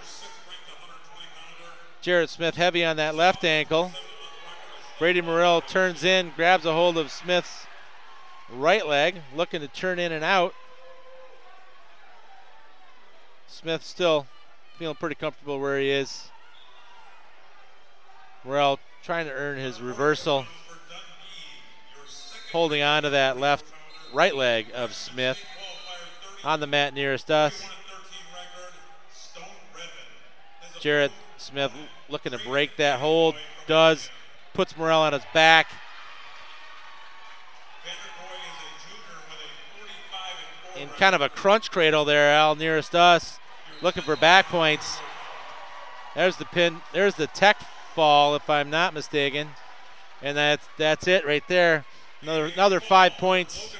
Jarrett Smith heavy on that left ankle. Brady Morrell turns in, grabs a hold of Smith's right leg, looking to turn in and out. Smith still feeling pretty comfortable where he is. Morrell trying to earn his reversal. Holding on to that right leg of Smith on the mat nearest us. Jarrett Smith looking to break that hold. Does. Puts Morrell on his back. In kind of a crunch cradle there, Al, nearest us. Looking for back points. There's the pin. There's the tech fall, if I'm not mistaken. And that's it right there. Another 5 points.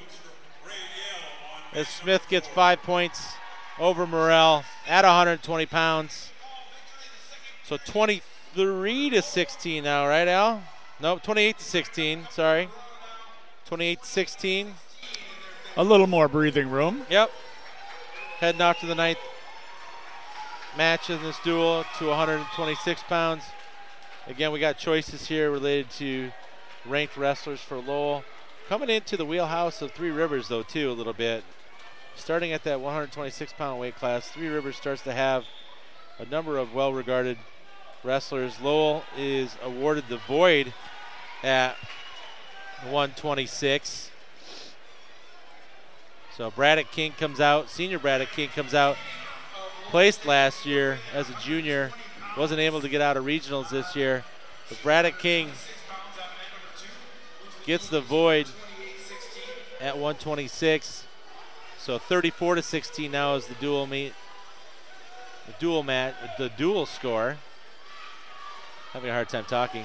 As Smith gets 5 points over Morrell at 120 pounds. So 23-16 now, right, Al? Nope, 28-16, sorry. 28-16. A little more breathing room. Yep. Heading off to the 9th match in this duel to 126 pounds. Again, we got choices here related to ranked wrestlers for Lowell. Coming into the wheelhouse of Three Rivers, though, too, a little bit. Starting at that 126-pound weight class, Three Rivers starts to have a number of well-regarded wrestlers. Lowell is awarded the Void at 126. So Braddock King comes out, senior Braddock King comes out, placed last year as a junior, wasn't able to get out of regionals this year. But Braddock King gets the Void at 126. So 34-16 now is the dual meet, the dual score. Having a hard time talking.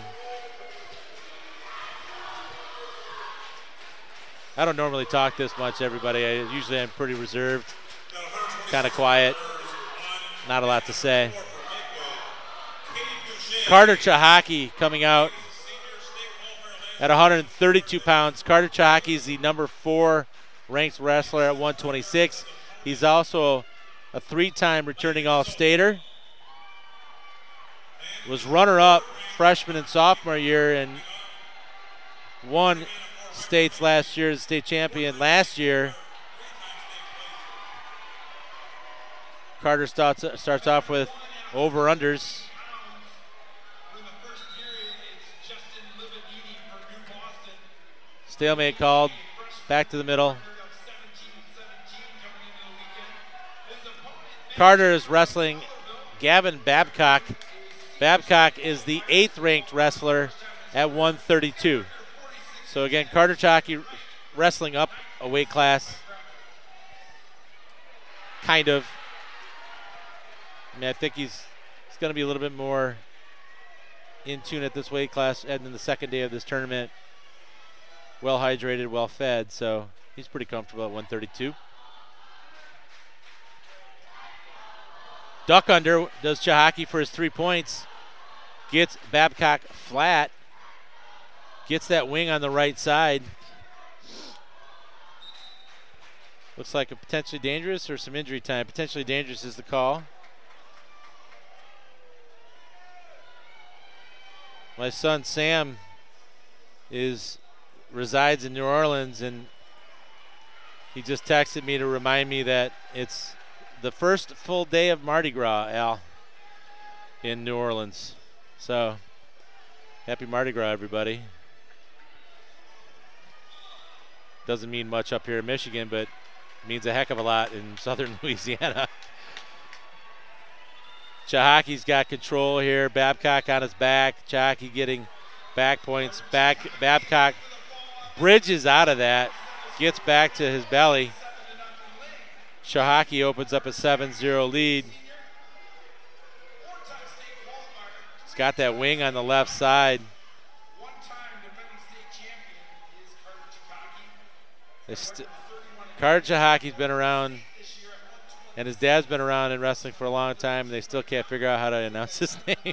I don't normally talk this much, everybody. Usually I'm pretty reserved, kind of quiet, not a lot to say. Carter Chahaki coming out at 132 pounds. Carter Chahaki is the number 4 ranked wrestler at 126. He's also a 3-time returning All-Stater. Was runner-up freshman and sophomore year and won states last year, the state champion last year. Carter starts off with over-unders. Stalemate called. Back to the middle. Carter is wrestling Gavin Babcock. Babcock is the 8th ranked wrestler at 132. So again, Carter Chahaki wrestling up a weight class. Kind of. I mean, I think he's going to be a little bit more in tune at this weight class and in the second day of this tournament. Well hydrated, well fed, so he's pretty comfortable at 132. Duck under does Chahaki for his 3 points. Gets Babcock flat. Gets that wing on the right side. Looks like a potentially dangerous or some injury time. Potentially dangerous is the call. My son Sam resides in New Orleans, and he just texted me to remind me that it's the first full day of Mardi Gras, Al, in New Orleans. So, happy Mardi Gras, everybody. Doesn't mean much up here in Michigan, but means a heck of a lot in southern Louisiana. Chahaki's got control here. Babcock on his back. Chahaki getting back points. Babcock bridges out of that. Gets back to his belly. Chahaki opens up a 7-0 lead. He's got that wing on the left side. Carter Chahaki's been around, and his dad's been around in wrestling for a long time, and they still can't figure out how to announce his name.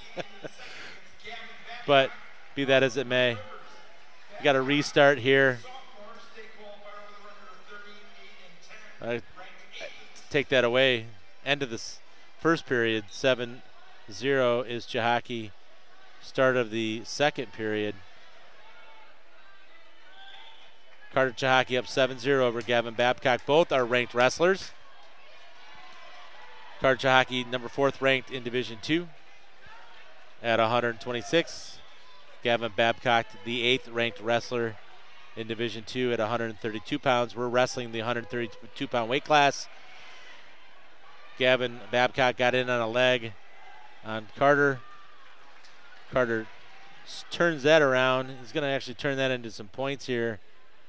But be that as it may, we got a restart here. Take that away. End of this first period, 7-0 is Chahaki. Start of the second period. Carter Chahaki up 7-0 over Gavin Babcock. Both are ranked wrestlers. Carter Chahaki, number 4th ranked in Division II at 126. Gavin Babcock, the 8th ranked wrestler in Division II at 132 pounds. We're wrestling the 132-pound weight class. Gavin Babcock got in on a leg on Carter. Carter turns that around. He's going to actually turn that into some points here.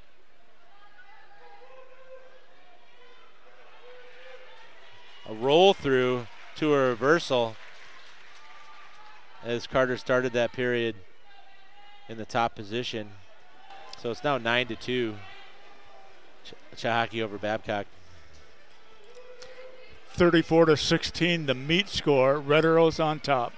A roll through to a reversal as Carter started that period in the top position. So it's now 9-2. Chahaki over Babcock. 34-16, the meet score. Red Arrows on top.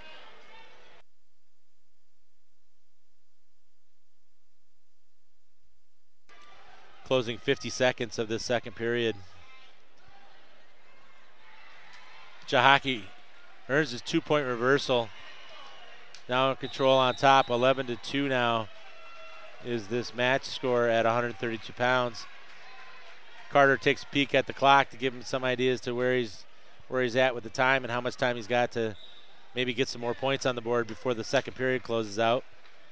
Closing 50 seconds of this second period. Chahaki earns his 2-point reversal. Now in control on top, 11-2 now is this match score at 132 pounds. Carter takes a peek at the clock to give him some ideas to where he's at with the time and how much time he's got to maybe get some more points on the board before the second period closes out.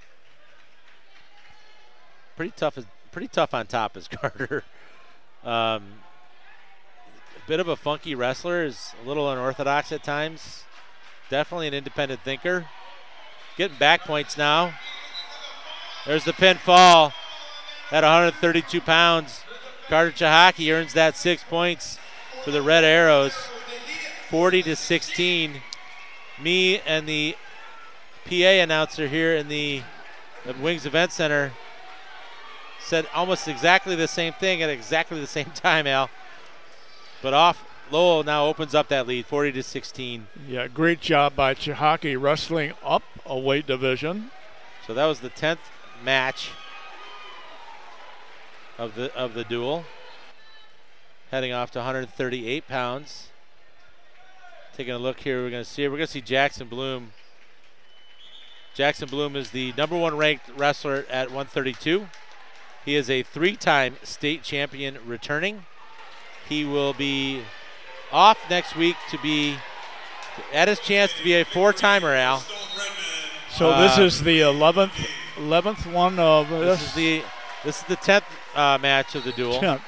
Pretty tough on top is Carter. A bit of a funky wrestler, is a little unorthodox at times. Definitely an independent thinker. Getting back points now. There's the pinfall at 132 pounds. Carter Chahaki earns that 6 points for the Red Arrows. 40-16. Me and the PA announcer here in the Wings Event Center said almost exactly the same thing at exactly the same time, Al. But Lowell now opens up that lead, 40-16. Yeah, great job by Chahaki wrestling up a weight division. So that was the 10th match of the duel. Heading off to 138 pounds. Taking a look here, we're going to see Jackson Bloom. Jackson Bloom is the number 1 ranked wrestler at 132. He is a 3-time state champion returning. He will be off next week to be at his chance to be a 4-timer, Al. So this is the 11th one of this is the 10th match of the duel. 10th.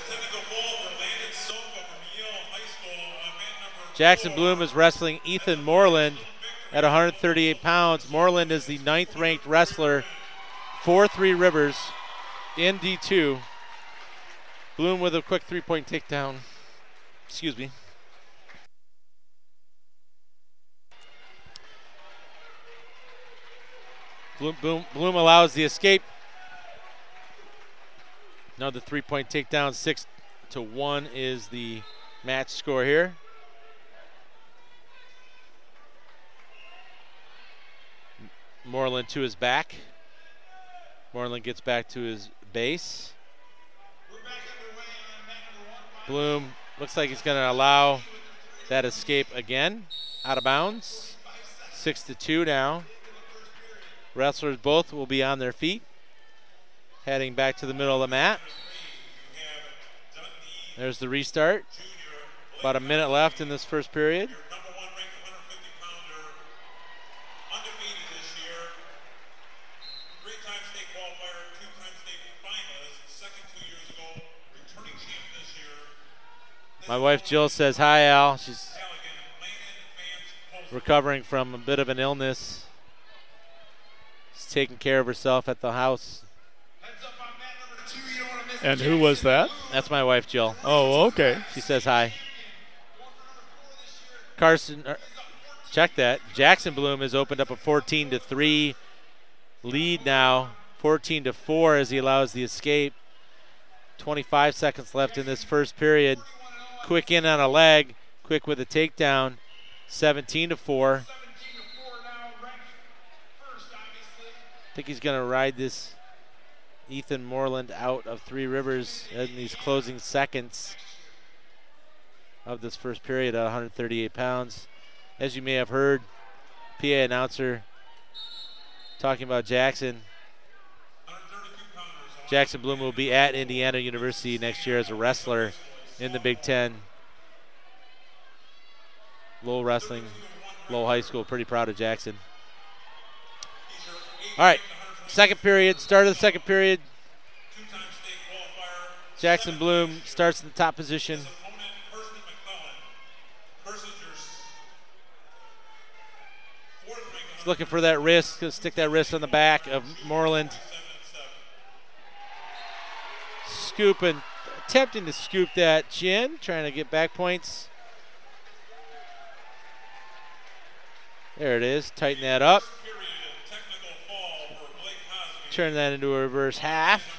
Jackson Bloom is wrestling Ethan Moreland at 138 pounds. Moreland is the 9th ranked wrestler for Three Rivers in D2. Bloom with a quick 3-point takedown. Excuse me. Bloom allows the escape. Another 3-point takedown. 6-1 is the match score here. Moreland to his back. Moreland gets back to his base. Bloom looks like he's going to allow that escape again. Out of bounds. 6-2 now. Wrestlers both will be on their feet. Heading back to the middle of the mat. There's the restart. About a minute left in this first period. My wife Jill says, hi, Al. She's recovering from a bit of an illness. She's taking care of herself at the house. And who was that? That's my wife, Jill. Oh, okay. She says hi. Carson, check that. Jackson Bloom has opened up a 14-3 lead now. 14-4 as he allows the escape. 25 seconds left in this first period. Quick in on a leg, quick with a takedown, 17-4. I think he's going to ride this Ethan Moreland out of Three Rivers in these closing seconds of this first period at 138 pounds. As you may have heard, PA announcer talking about Jackson. Jackson Bloom will be at Indiana University next year as a wrestler in the Big Ten. Lowell Wrestling, Lowell High School, pretty proud of Jackson. All right, second period, start of the second period. Jackson Bloom starts in the top position. He's looking for that wrist, gonna stick that wrist on the back of Moreland. Scooping. Attempting to scoop that chin, trying to get back points. There it is. Tighten that up. Turn that into a reverse half.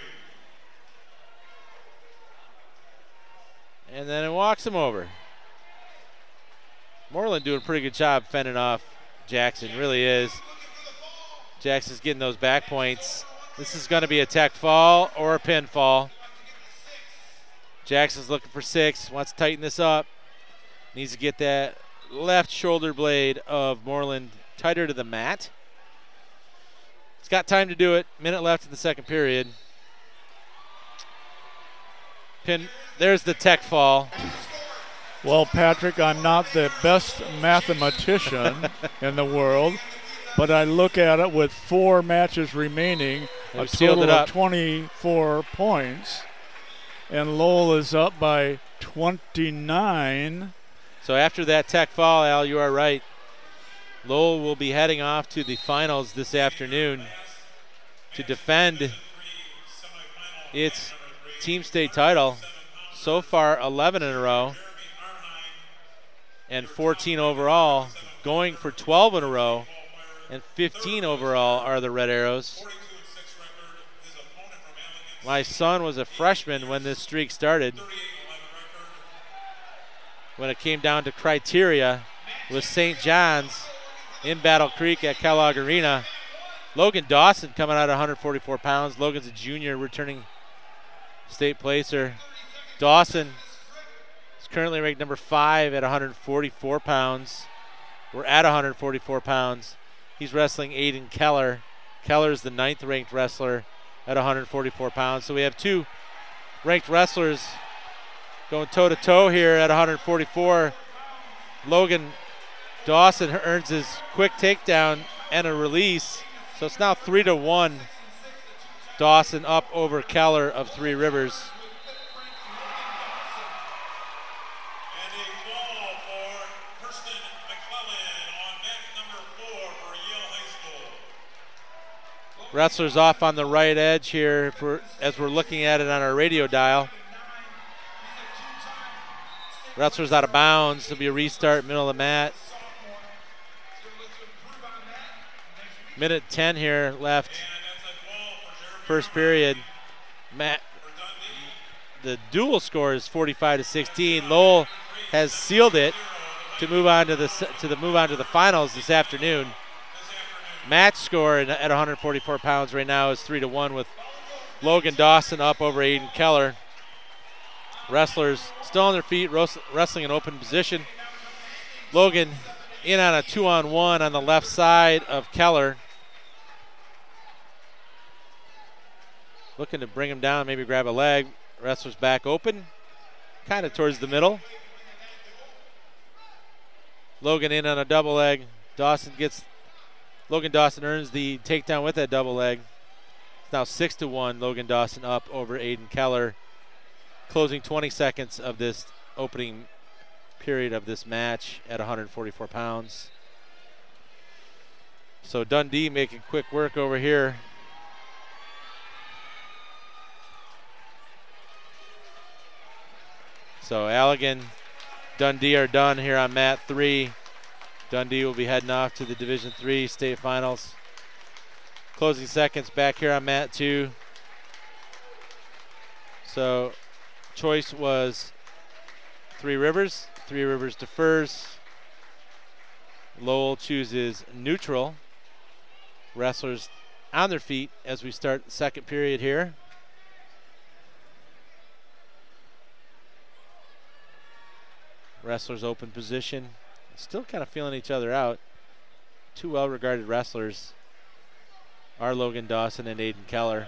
And then it walks him over. Moreland doing a pretty good job fending off Jackson, really is. Jackson's getting those back points. This is going to be a tech fall or a pinfall. Jackson's looking for 6, wants to tighten this up. Needs to get that left shoulder blade of Moreland tighter to the mat. He's got time to do it. Minute left in the second period. There's the tech fall. Well, Patrick, I'm not the best mathematician in the world, but I look at it with 4 matches remaining, a total of 24 points, and Lowell is up by 29. So after that tech fall, Al, you are right. Lowell will be heading off to the finals this afternoon to defend its team state title. So far, 11 in a row and 14 overall. Going for 12 in a row and 15 overall are the Red Arrows. My son was a freshman when this streak started. When it came down to criteria with St. John's in Battle Creek at Kellogg Arena. Logan Dawson coming out at 144 pounds. Logan's a junior returning state placer. Dawson is currently ranked number 5 at 144 pounds. We're at 144 pounds. He's wrestling Aiden Keller. Keller's the 9th ranked wrestler at 144 pounds. So we have 2 ranked wrestlers going toe-to-toe here at 144. Logan Dawson earns his quick takedown and a release. So it's now 3-1. Dawson up over Keller of Three Rivers. And a ball for Kirsten McClellan on mat number 4 for Yale High School. Wrestlers off on the right edge here as we're looking at it on our radio dial. Wrestlers out of bounds. There'll be a restart, middle of the mat. Minute 10 here left. First period. The dual score is 45-16. Lowell has sealed it to move on to the finals this afternoon. Match score at 144 pounds right now is 3-1 with Logan Dawson up over Aiden Keller. Wrestlers still on their feet, wrestling in open position. Logan in on a 2-on-1 on the left side of Keller. Looking to bring him down, maybe grab a leg. Wrestler's back open, kind of towards the middle. Logan in on a double leg. Logan Dawson earns the takedown with that double leg. It's now 6-1. Logan Dawson up over Aiden Keller. Closing 20 seconds of this opening period of this match at 144 pounds. So Dundee making quick work over here. So Allegan, Dundee are done here on mat 3. Dundee will be heading off to the Division III state finals. Closing seconds back here on mat 2. So choice was Three Rivers. Three Rivers defers. Lowell chooses neutral. Wrestlers on their feet as we start the second period here. Wrestlers open position. Still kind of feeling each other out. 2 well-regarded wrestlers are Logan Dawson and Aiden Keller.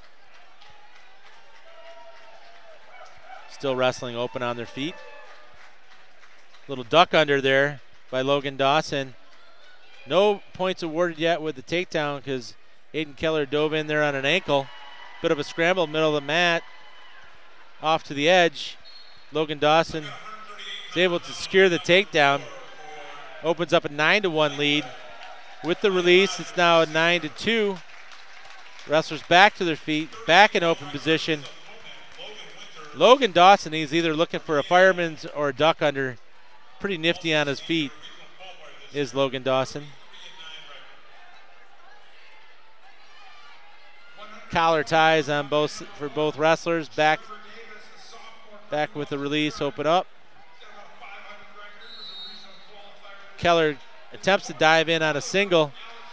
Still wrestling open on their feet. Little duck under there by Logan Dawson. No points awarded yet with the takedown because Aiden Keller dove in there on an ankle. Bit of a scramble middle of the mat. Off to the edge. Logan Dawson is able to secure the takedown. Opens up a 9-1 lead. With the release, it's now a 9-2. Wrestlers back to their feet, back in open position. Logan Dawson, he's either looking for a fireman's or a duck under. Pretty nifty on his feet is Logan Dawson. Collar ties on for both wrestlers. Back with the release, open up. Keller attempts to dive in on a single.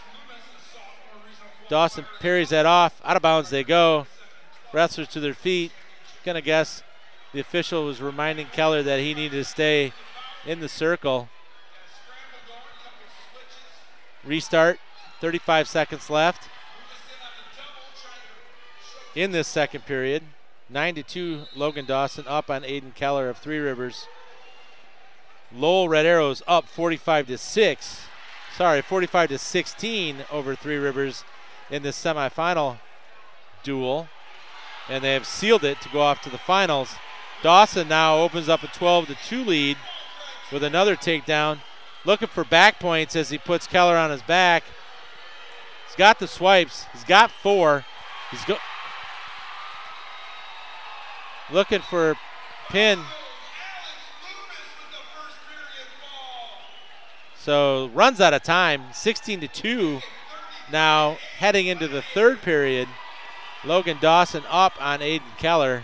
Dawson parries that off. Out of bounds they go. Wrestlers to their feet. Gonna guess The official was reminding Keller that he needed to stay in the circle. Restart, 35 seconds left in this second period. 9-2, Logan Dawson up on Aiden Keller of Three Rivers. Lowell Red Arrows up 45-16 over Three Rivers in this semifinal duel. And they have sealed it to go off to the finals. Dawson now opens up a 12-2 lead with another takedown. Looking for back points as he puts Keller on his back. He's got the swipes. He's got 4. He's looking for pin. So runs out of time. 16-2 now heading into the third period. Logan Dawson up on Aiden Keller.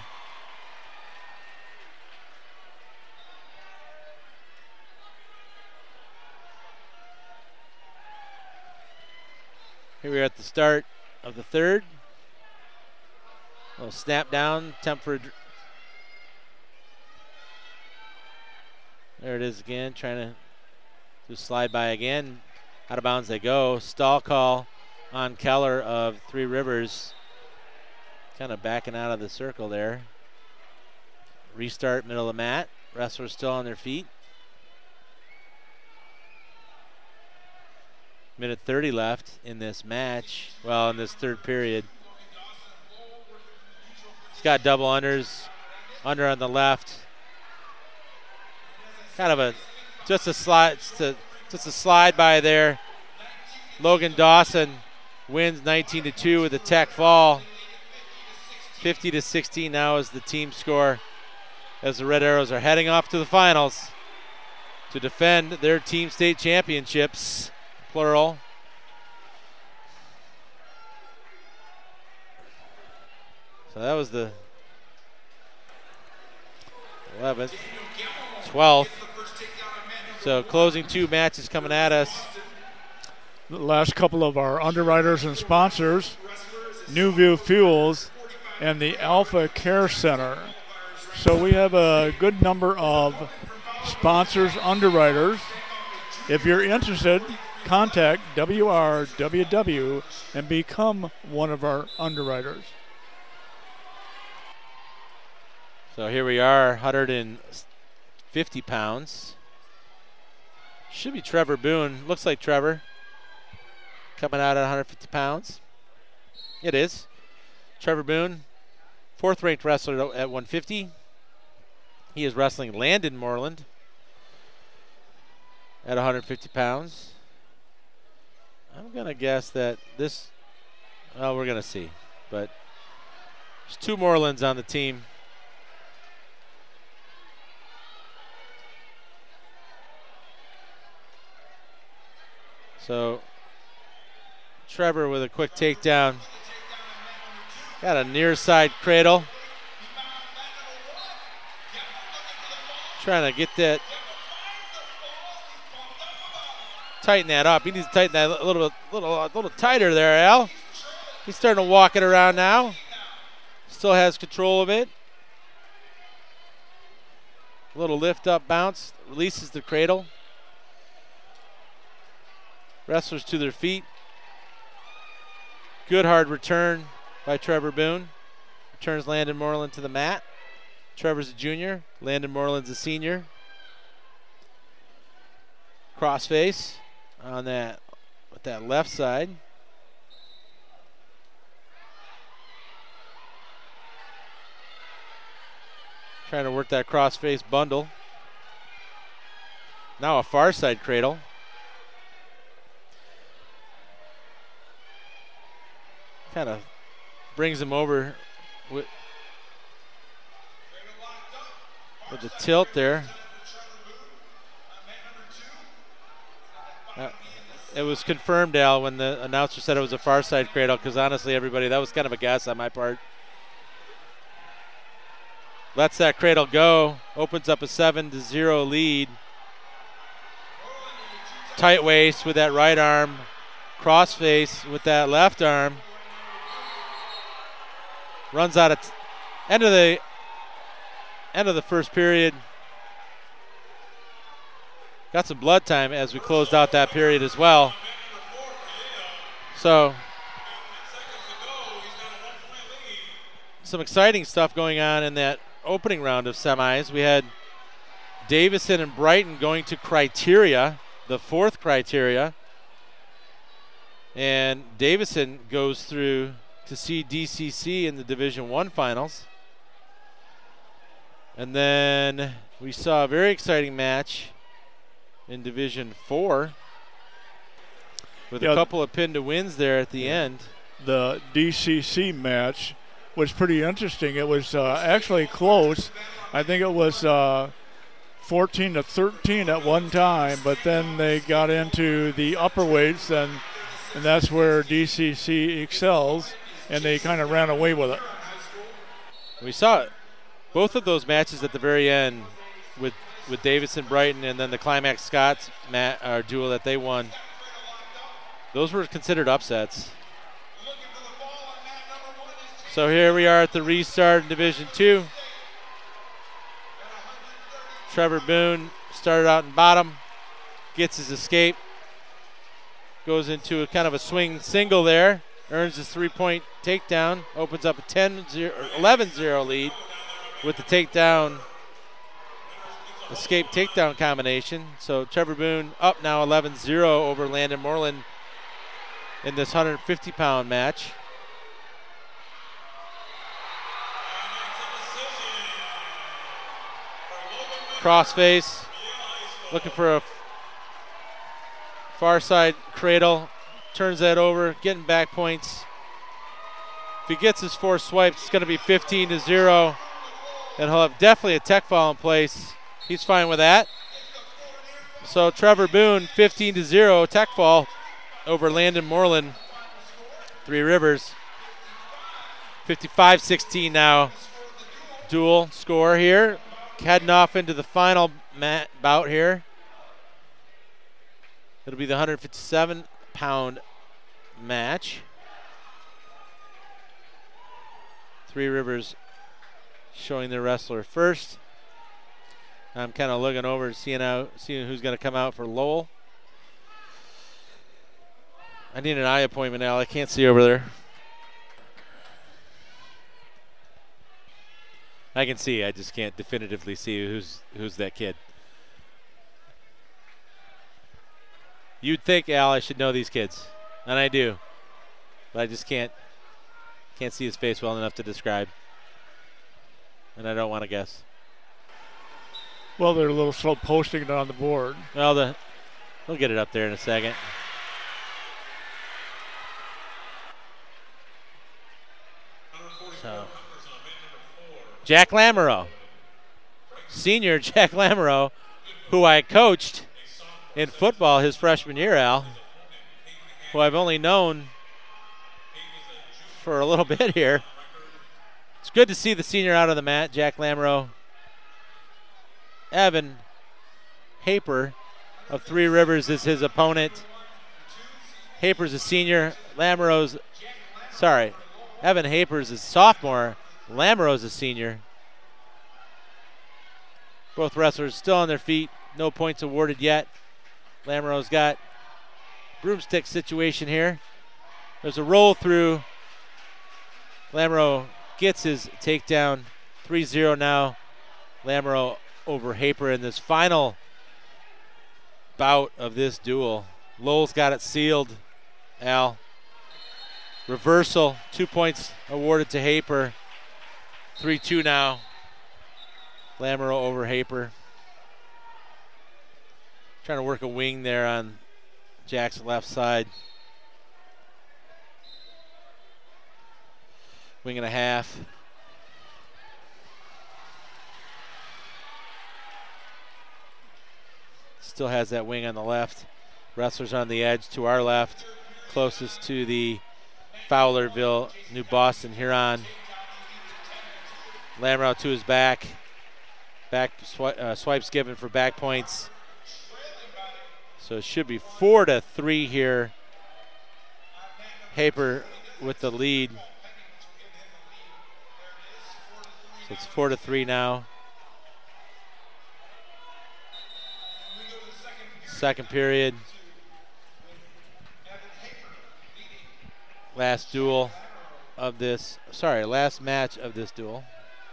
Here we are at the start of the third. A little snap down, attempt for. There it is again, trying to just slide by again. Out of bounds they go. Stall call on Keller of Three Rivers. Kind of backing out of the circle there. Restart middle of the mat. Wrestlers still on their feet. Minute 30 left in this match. Well, in this third period. He's got double unders. Under on the left. Kind of just a slide by there. Logan Dawson wins 19-2 with a tech fall. 50-16 now is the team score as the Red Arrows are heading off to the finals to defend their team state championships, plural. So that was the 11th, 12th. So closing 2 matches coming at us. The last couple of our underwriters and sponsors, New View Fuels and the Alpha Care Center. So we have a good number of sponsors, underwriters. If you're interested, contact WRWW and become one of our underwriters. So here we are, 150 pounds. Should be Trevor Boone. Looks like Trevor coming out at 150 pounds. It is. Trevor Boone, 4th ranked wrestler at 150. He is wrestling Landon Moreland at 150 pounds. I'm going to guess that this, well, we're going to see. But there's 2 Morelands on the team. So Trevor with a quick takedown. Got a near side cradle. Trying to get that, tighten that up. He needs to tighten that a little tighter there, Al. He's starting to walk it around now. Still has control of it. A little lift up bounce, releases the cradle. Wrestlers to their feet. Good hard return by Trevor Boone. Returns Landon Moreland to the mat. Trevor's a junior. Landon Moreland's a senior. Crossface on that with that left side. Trying to work that crossface bundle. Now a far side cradle. Kind of brings him over with the tilt there. It was confirmed, Al, when the announcer said it was a far side cradle, because honestly, everybody, that was kind of a guess on my part. Lets that cradle go, opens up a 7-0 lead. Tight waist with that right arm, crossface with that left arm. Runs out of end of the end of the first period. Got some blood time as we closed out that period as well. So some exciting stuff going on in that opening round of semis. We had Davison and Brighton going to criteria, the fourth criteria. And Davison goes through to see DCC in the Division I finals. And then we saw a very exciting match in Division 4 with a couple of pin to wins there at the end. The DCC match was pretty interesting. It was actually close. I think it was 14-13 at one time, but then they got into the upper weights, and that's where DCC excels, and they kind of ran away with it. We saw both of those matches at the very end with Davison Brighton and then the Climax Scots duel that they won. Those were considered upsets. So here we are at the restart in Division 2. Trevor Boone started out in bottom, gets his escape, goes into a kind of a swing single there, earns his 3-point takedown, opens up a 11-0 lead with the takedown, escape takedown combination. So Trevor Boone up now 11-0 over Landon Moreland in this 150-pound match. Crossface, looking for a far side cradle, turns that over, getting back points. If he gets his 4 swipes, it's going to be 15-0, and he'll have definitely a tech foul in place. He's fine with that. So Trevor Boone, 15-0, tech fall over Landon Moreland, Three Rivers. 55-16 now, dual score here. Heading off into the final bout here. It'll be the 157-pound match. Three Rivers showing their wrestler first. I'm kind of looking over, seeing who's going to come out for Lowell. I need an eye appointment, Al. I can't see over there. I can see. I just can't definitively see who's that kid. You'd think, Al, I should know these kids, and I do, but I just can't see his face well enough to describe, and I don't want to guess. Well, they're a little slow posting it on the board. Well, they'll get it up there in a second. So, Jack Lamoureux, senior Jack Lamoureux, who I coached in football his freshman year, Al, who I've only known for a little bit here. It's good to see the senior out on the mat, Jack Lamoureux. Evan Haper of Three Rivers is his opponent. Haper's a senior. Evan Haper's a sophomore. Lamoureux's a senior. Both wrestlers still on their feet. No points awarded yet. Lamoureux's got broomstick situation here. There's a roll through. Lamoureux gets his takedown. 3-0 now. Lamoureux over Haper in this final bout of this duel. Lowell's got it sealed, Al. Reversal, 2 points awarded to Haper. 3-2 now. Lamoureux over Haper. Trying to work a wing there on Jack's left side. Wing and a half. Still has that wing on the left. Wrestlers on the edge to our left. Closest to the Fowlerville, New Boston Huron. Lamoureux to his back. Swipes given for back points. So it should be 4-3 here. Haper with the lead. So it's 4-3 now. Second period. Last match of this duel.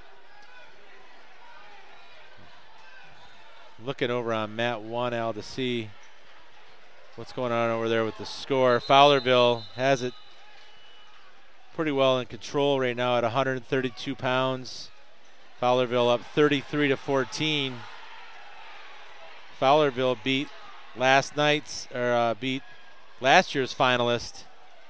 Looking over on Mat 1, Al, to see what's going on over there with the score. Fowlerville has it pretty well in control right now at 132 pounds. Fowlerville up 33-14. Fowlerville beat last year's finalist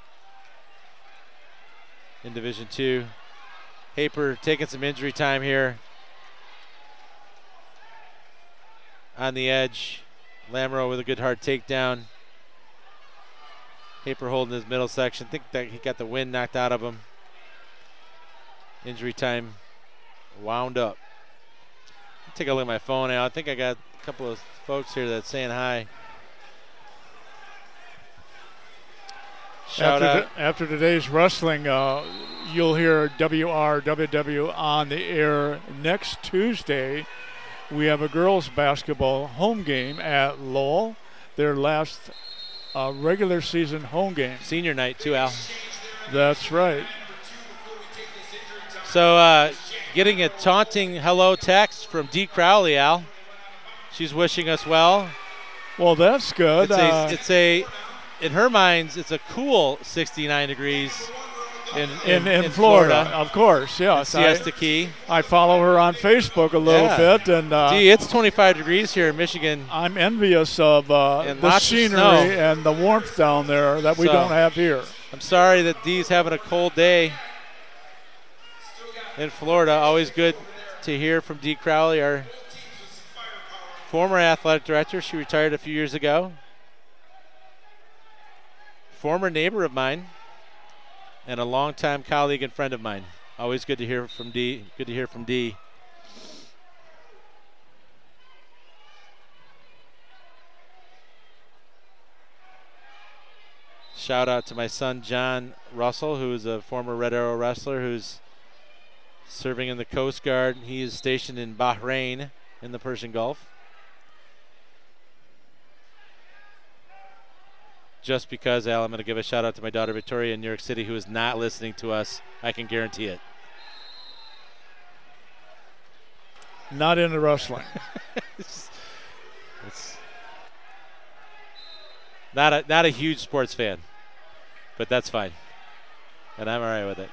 in Division II. Haper taking some injury time here. On the edge, Lamoureux with a good hard takedown. Haper holding his middle section. I think that he got the wind knocked out of him. Injury time wound up. Take a look at my phone now. I think I got a couple of folks here that's saying hi. Shout out. After today's wrestling, you'll hear WRWW on the air next Tuesday. We have a girls basketball home game at Lowell. Their last regular season home game. Senior night too, Al. That's right. So getting a taunting hello text from Dee Crowley, Al. She's wishing us well. Well, that's good. In her mind, it's a cool 69 degrees in Florida. Of course, yes. Siesta Key. I follow her on Facebook a little bit. And Dee, it's 25 degrees here in Michigan. I'm envious of the scenery and the warmth down there that we don't have here. I'm sorry that Dee's having a cold day in Florida. Always good to hear from Dee Crowley, our former athletic director. She retired a few years ago. Former neighbor of mine and a longtime colleague and friend of mine. Always good to hear from Dee. Good to hear from Dee. Shout out to my son John Russell, who is a former Red Arrow wrestler who's serving in the Coast Guard. He is stationed in Bahrain in the Persian Gulf. Just because, Al, I'm going to give a shout out to my daughter Victoria in New York City, who is not listening to us. I can guarantee it. Not into wrestling. it's not a huge sports fan, but that's fine, and I'm all right with it.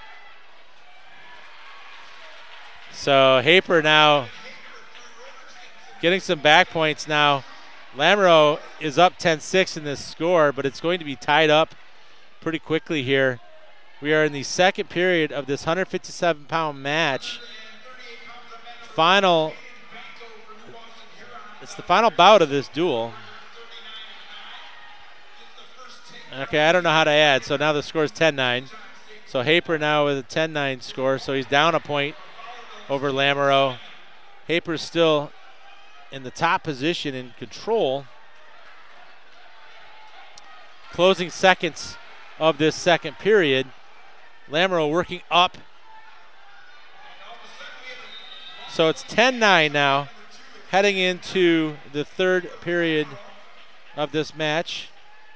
So Haper now getting some back points now. Lamoureux is up 10-6 in this score, but it's going to be tied up pretty quickly here. We are in the second period of this 157-pound match. It's the final bout of this duel. Okay, I don't know how to add, so now the score is 10-9. So Haper now with a 10-9 score, so he's down a point over Lamoureux. Haper's still in the top position in control. Closing seconds of this second period. Lamoureux working up. So it's 10-9 now, heading into the third period of this match.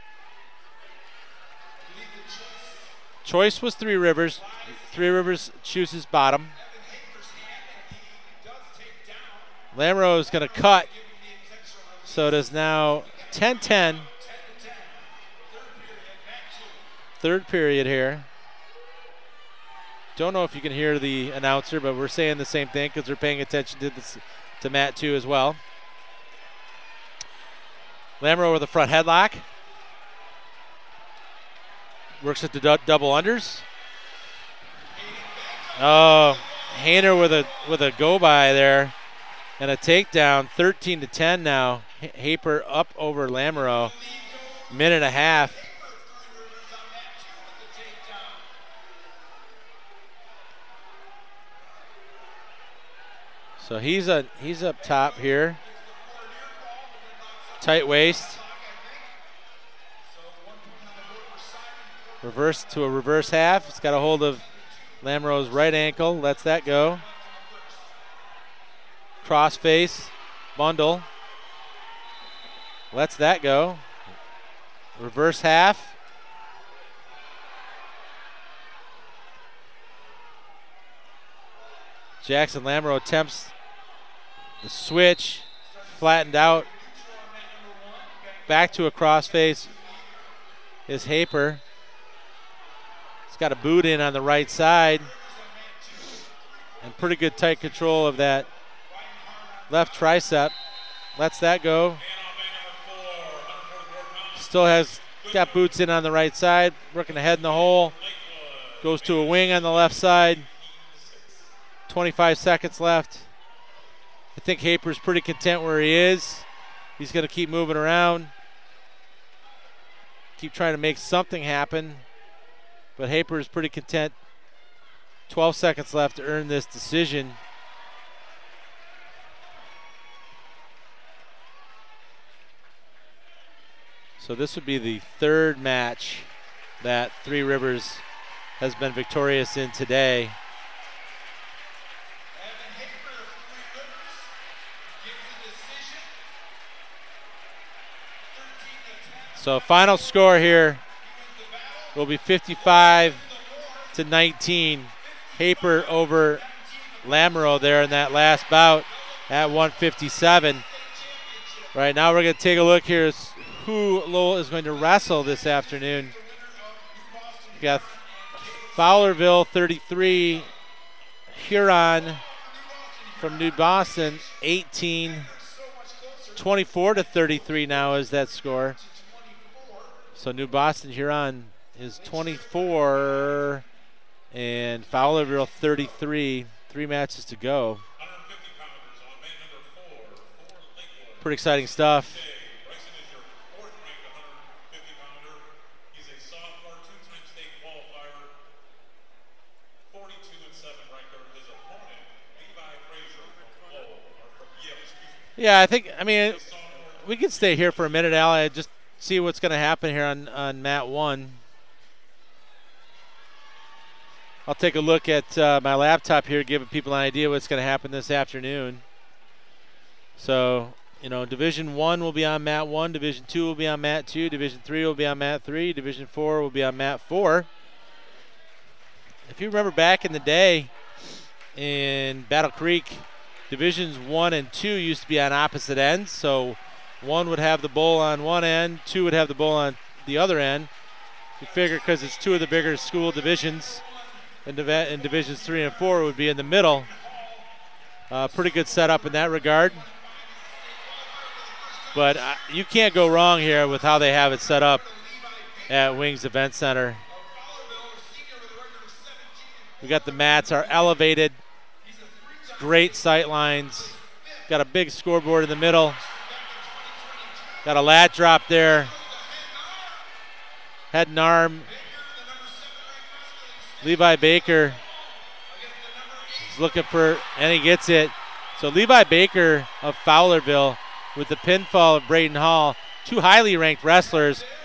Choice was Three Rivers. Three Rivers chooses bottom. Lamoureux is going to cut. So it is now 10-10. Third period here. Don't know if you can hear the announcer, but we're saying the same thing because we're paying attention to Mat 2 as well. Lamoureux with a front headlock. Works at the double unders. Oh, Hayner with a go by there. And a takedown, 13-10 now. Haper up over Lamoureux. Minute and a half. So he's up top here. Tight waist. Reverse to a reverse half. It's got a hold of Lamoureux's right ankle. Lets that go. Cross face, bundle. Lets that go. Reverse half. Jackson Lamoureux attempts the switch, flattened out. Back to a crossface is Haper. He's got a boot in on the right side. And pretty good tight control of that left tricep. Lets that go. Still has got boots in on the right side. Working ahead in the hole. Goes to a wing on the left side. 25 seconds left. I think Haper's pretty content where he is. He's going to keep moving around. Keep trying to make something happen. But Haper is pretty content. 12 seconds left to earn this decision. So this would be the third match that Three Rivers has been victorious in today. So final score here will be 55-19. Haper over Lamoureux there in that last bout at 157. Right now we're going to take a look here at who Lowell is going to wrestle this afternoon. We got Fowlerville 33, Huron from New Boston 18, 24-33 now is that score. So New Boston Huron is 24 and Fowlerville 33. 3 matches to go. Pretty exciting stuff. Yeah, I mean, we can stay here for a minute, Al. Just see what's going to happen here on mat 1. I'll take a look at my laptop here, giving people an idea what's going to happen this afternoon. So, Division 1 will be on mat 1, Division 2 will be on mat 2, Division 3 will be on mat 3, Division 4 will be on mat 4. If you remember back in the day in Battle Creek, Divisions 1 and 2 used to be on opposite ends, so 1 would have the bowl on one end, 2 would have the bowl on the other end. You figure because it's 2 of the bigger school divisions, and Divisions 3 and 4 would be in the middle. Pretty good setup in that regard. But you can't go wrong here with how they have it set up at Wings Event Center. We got the mats are elevated. Great sight lines. Got a big scoreboard in the middle. Got a lat drop there. Head and arm. Levi Baker is looking for, and he gets it. So Levi Baker of Fowlerville with the pinfall of Braden Hall. 2 highly ranked wrestlers.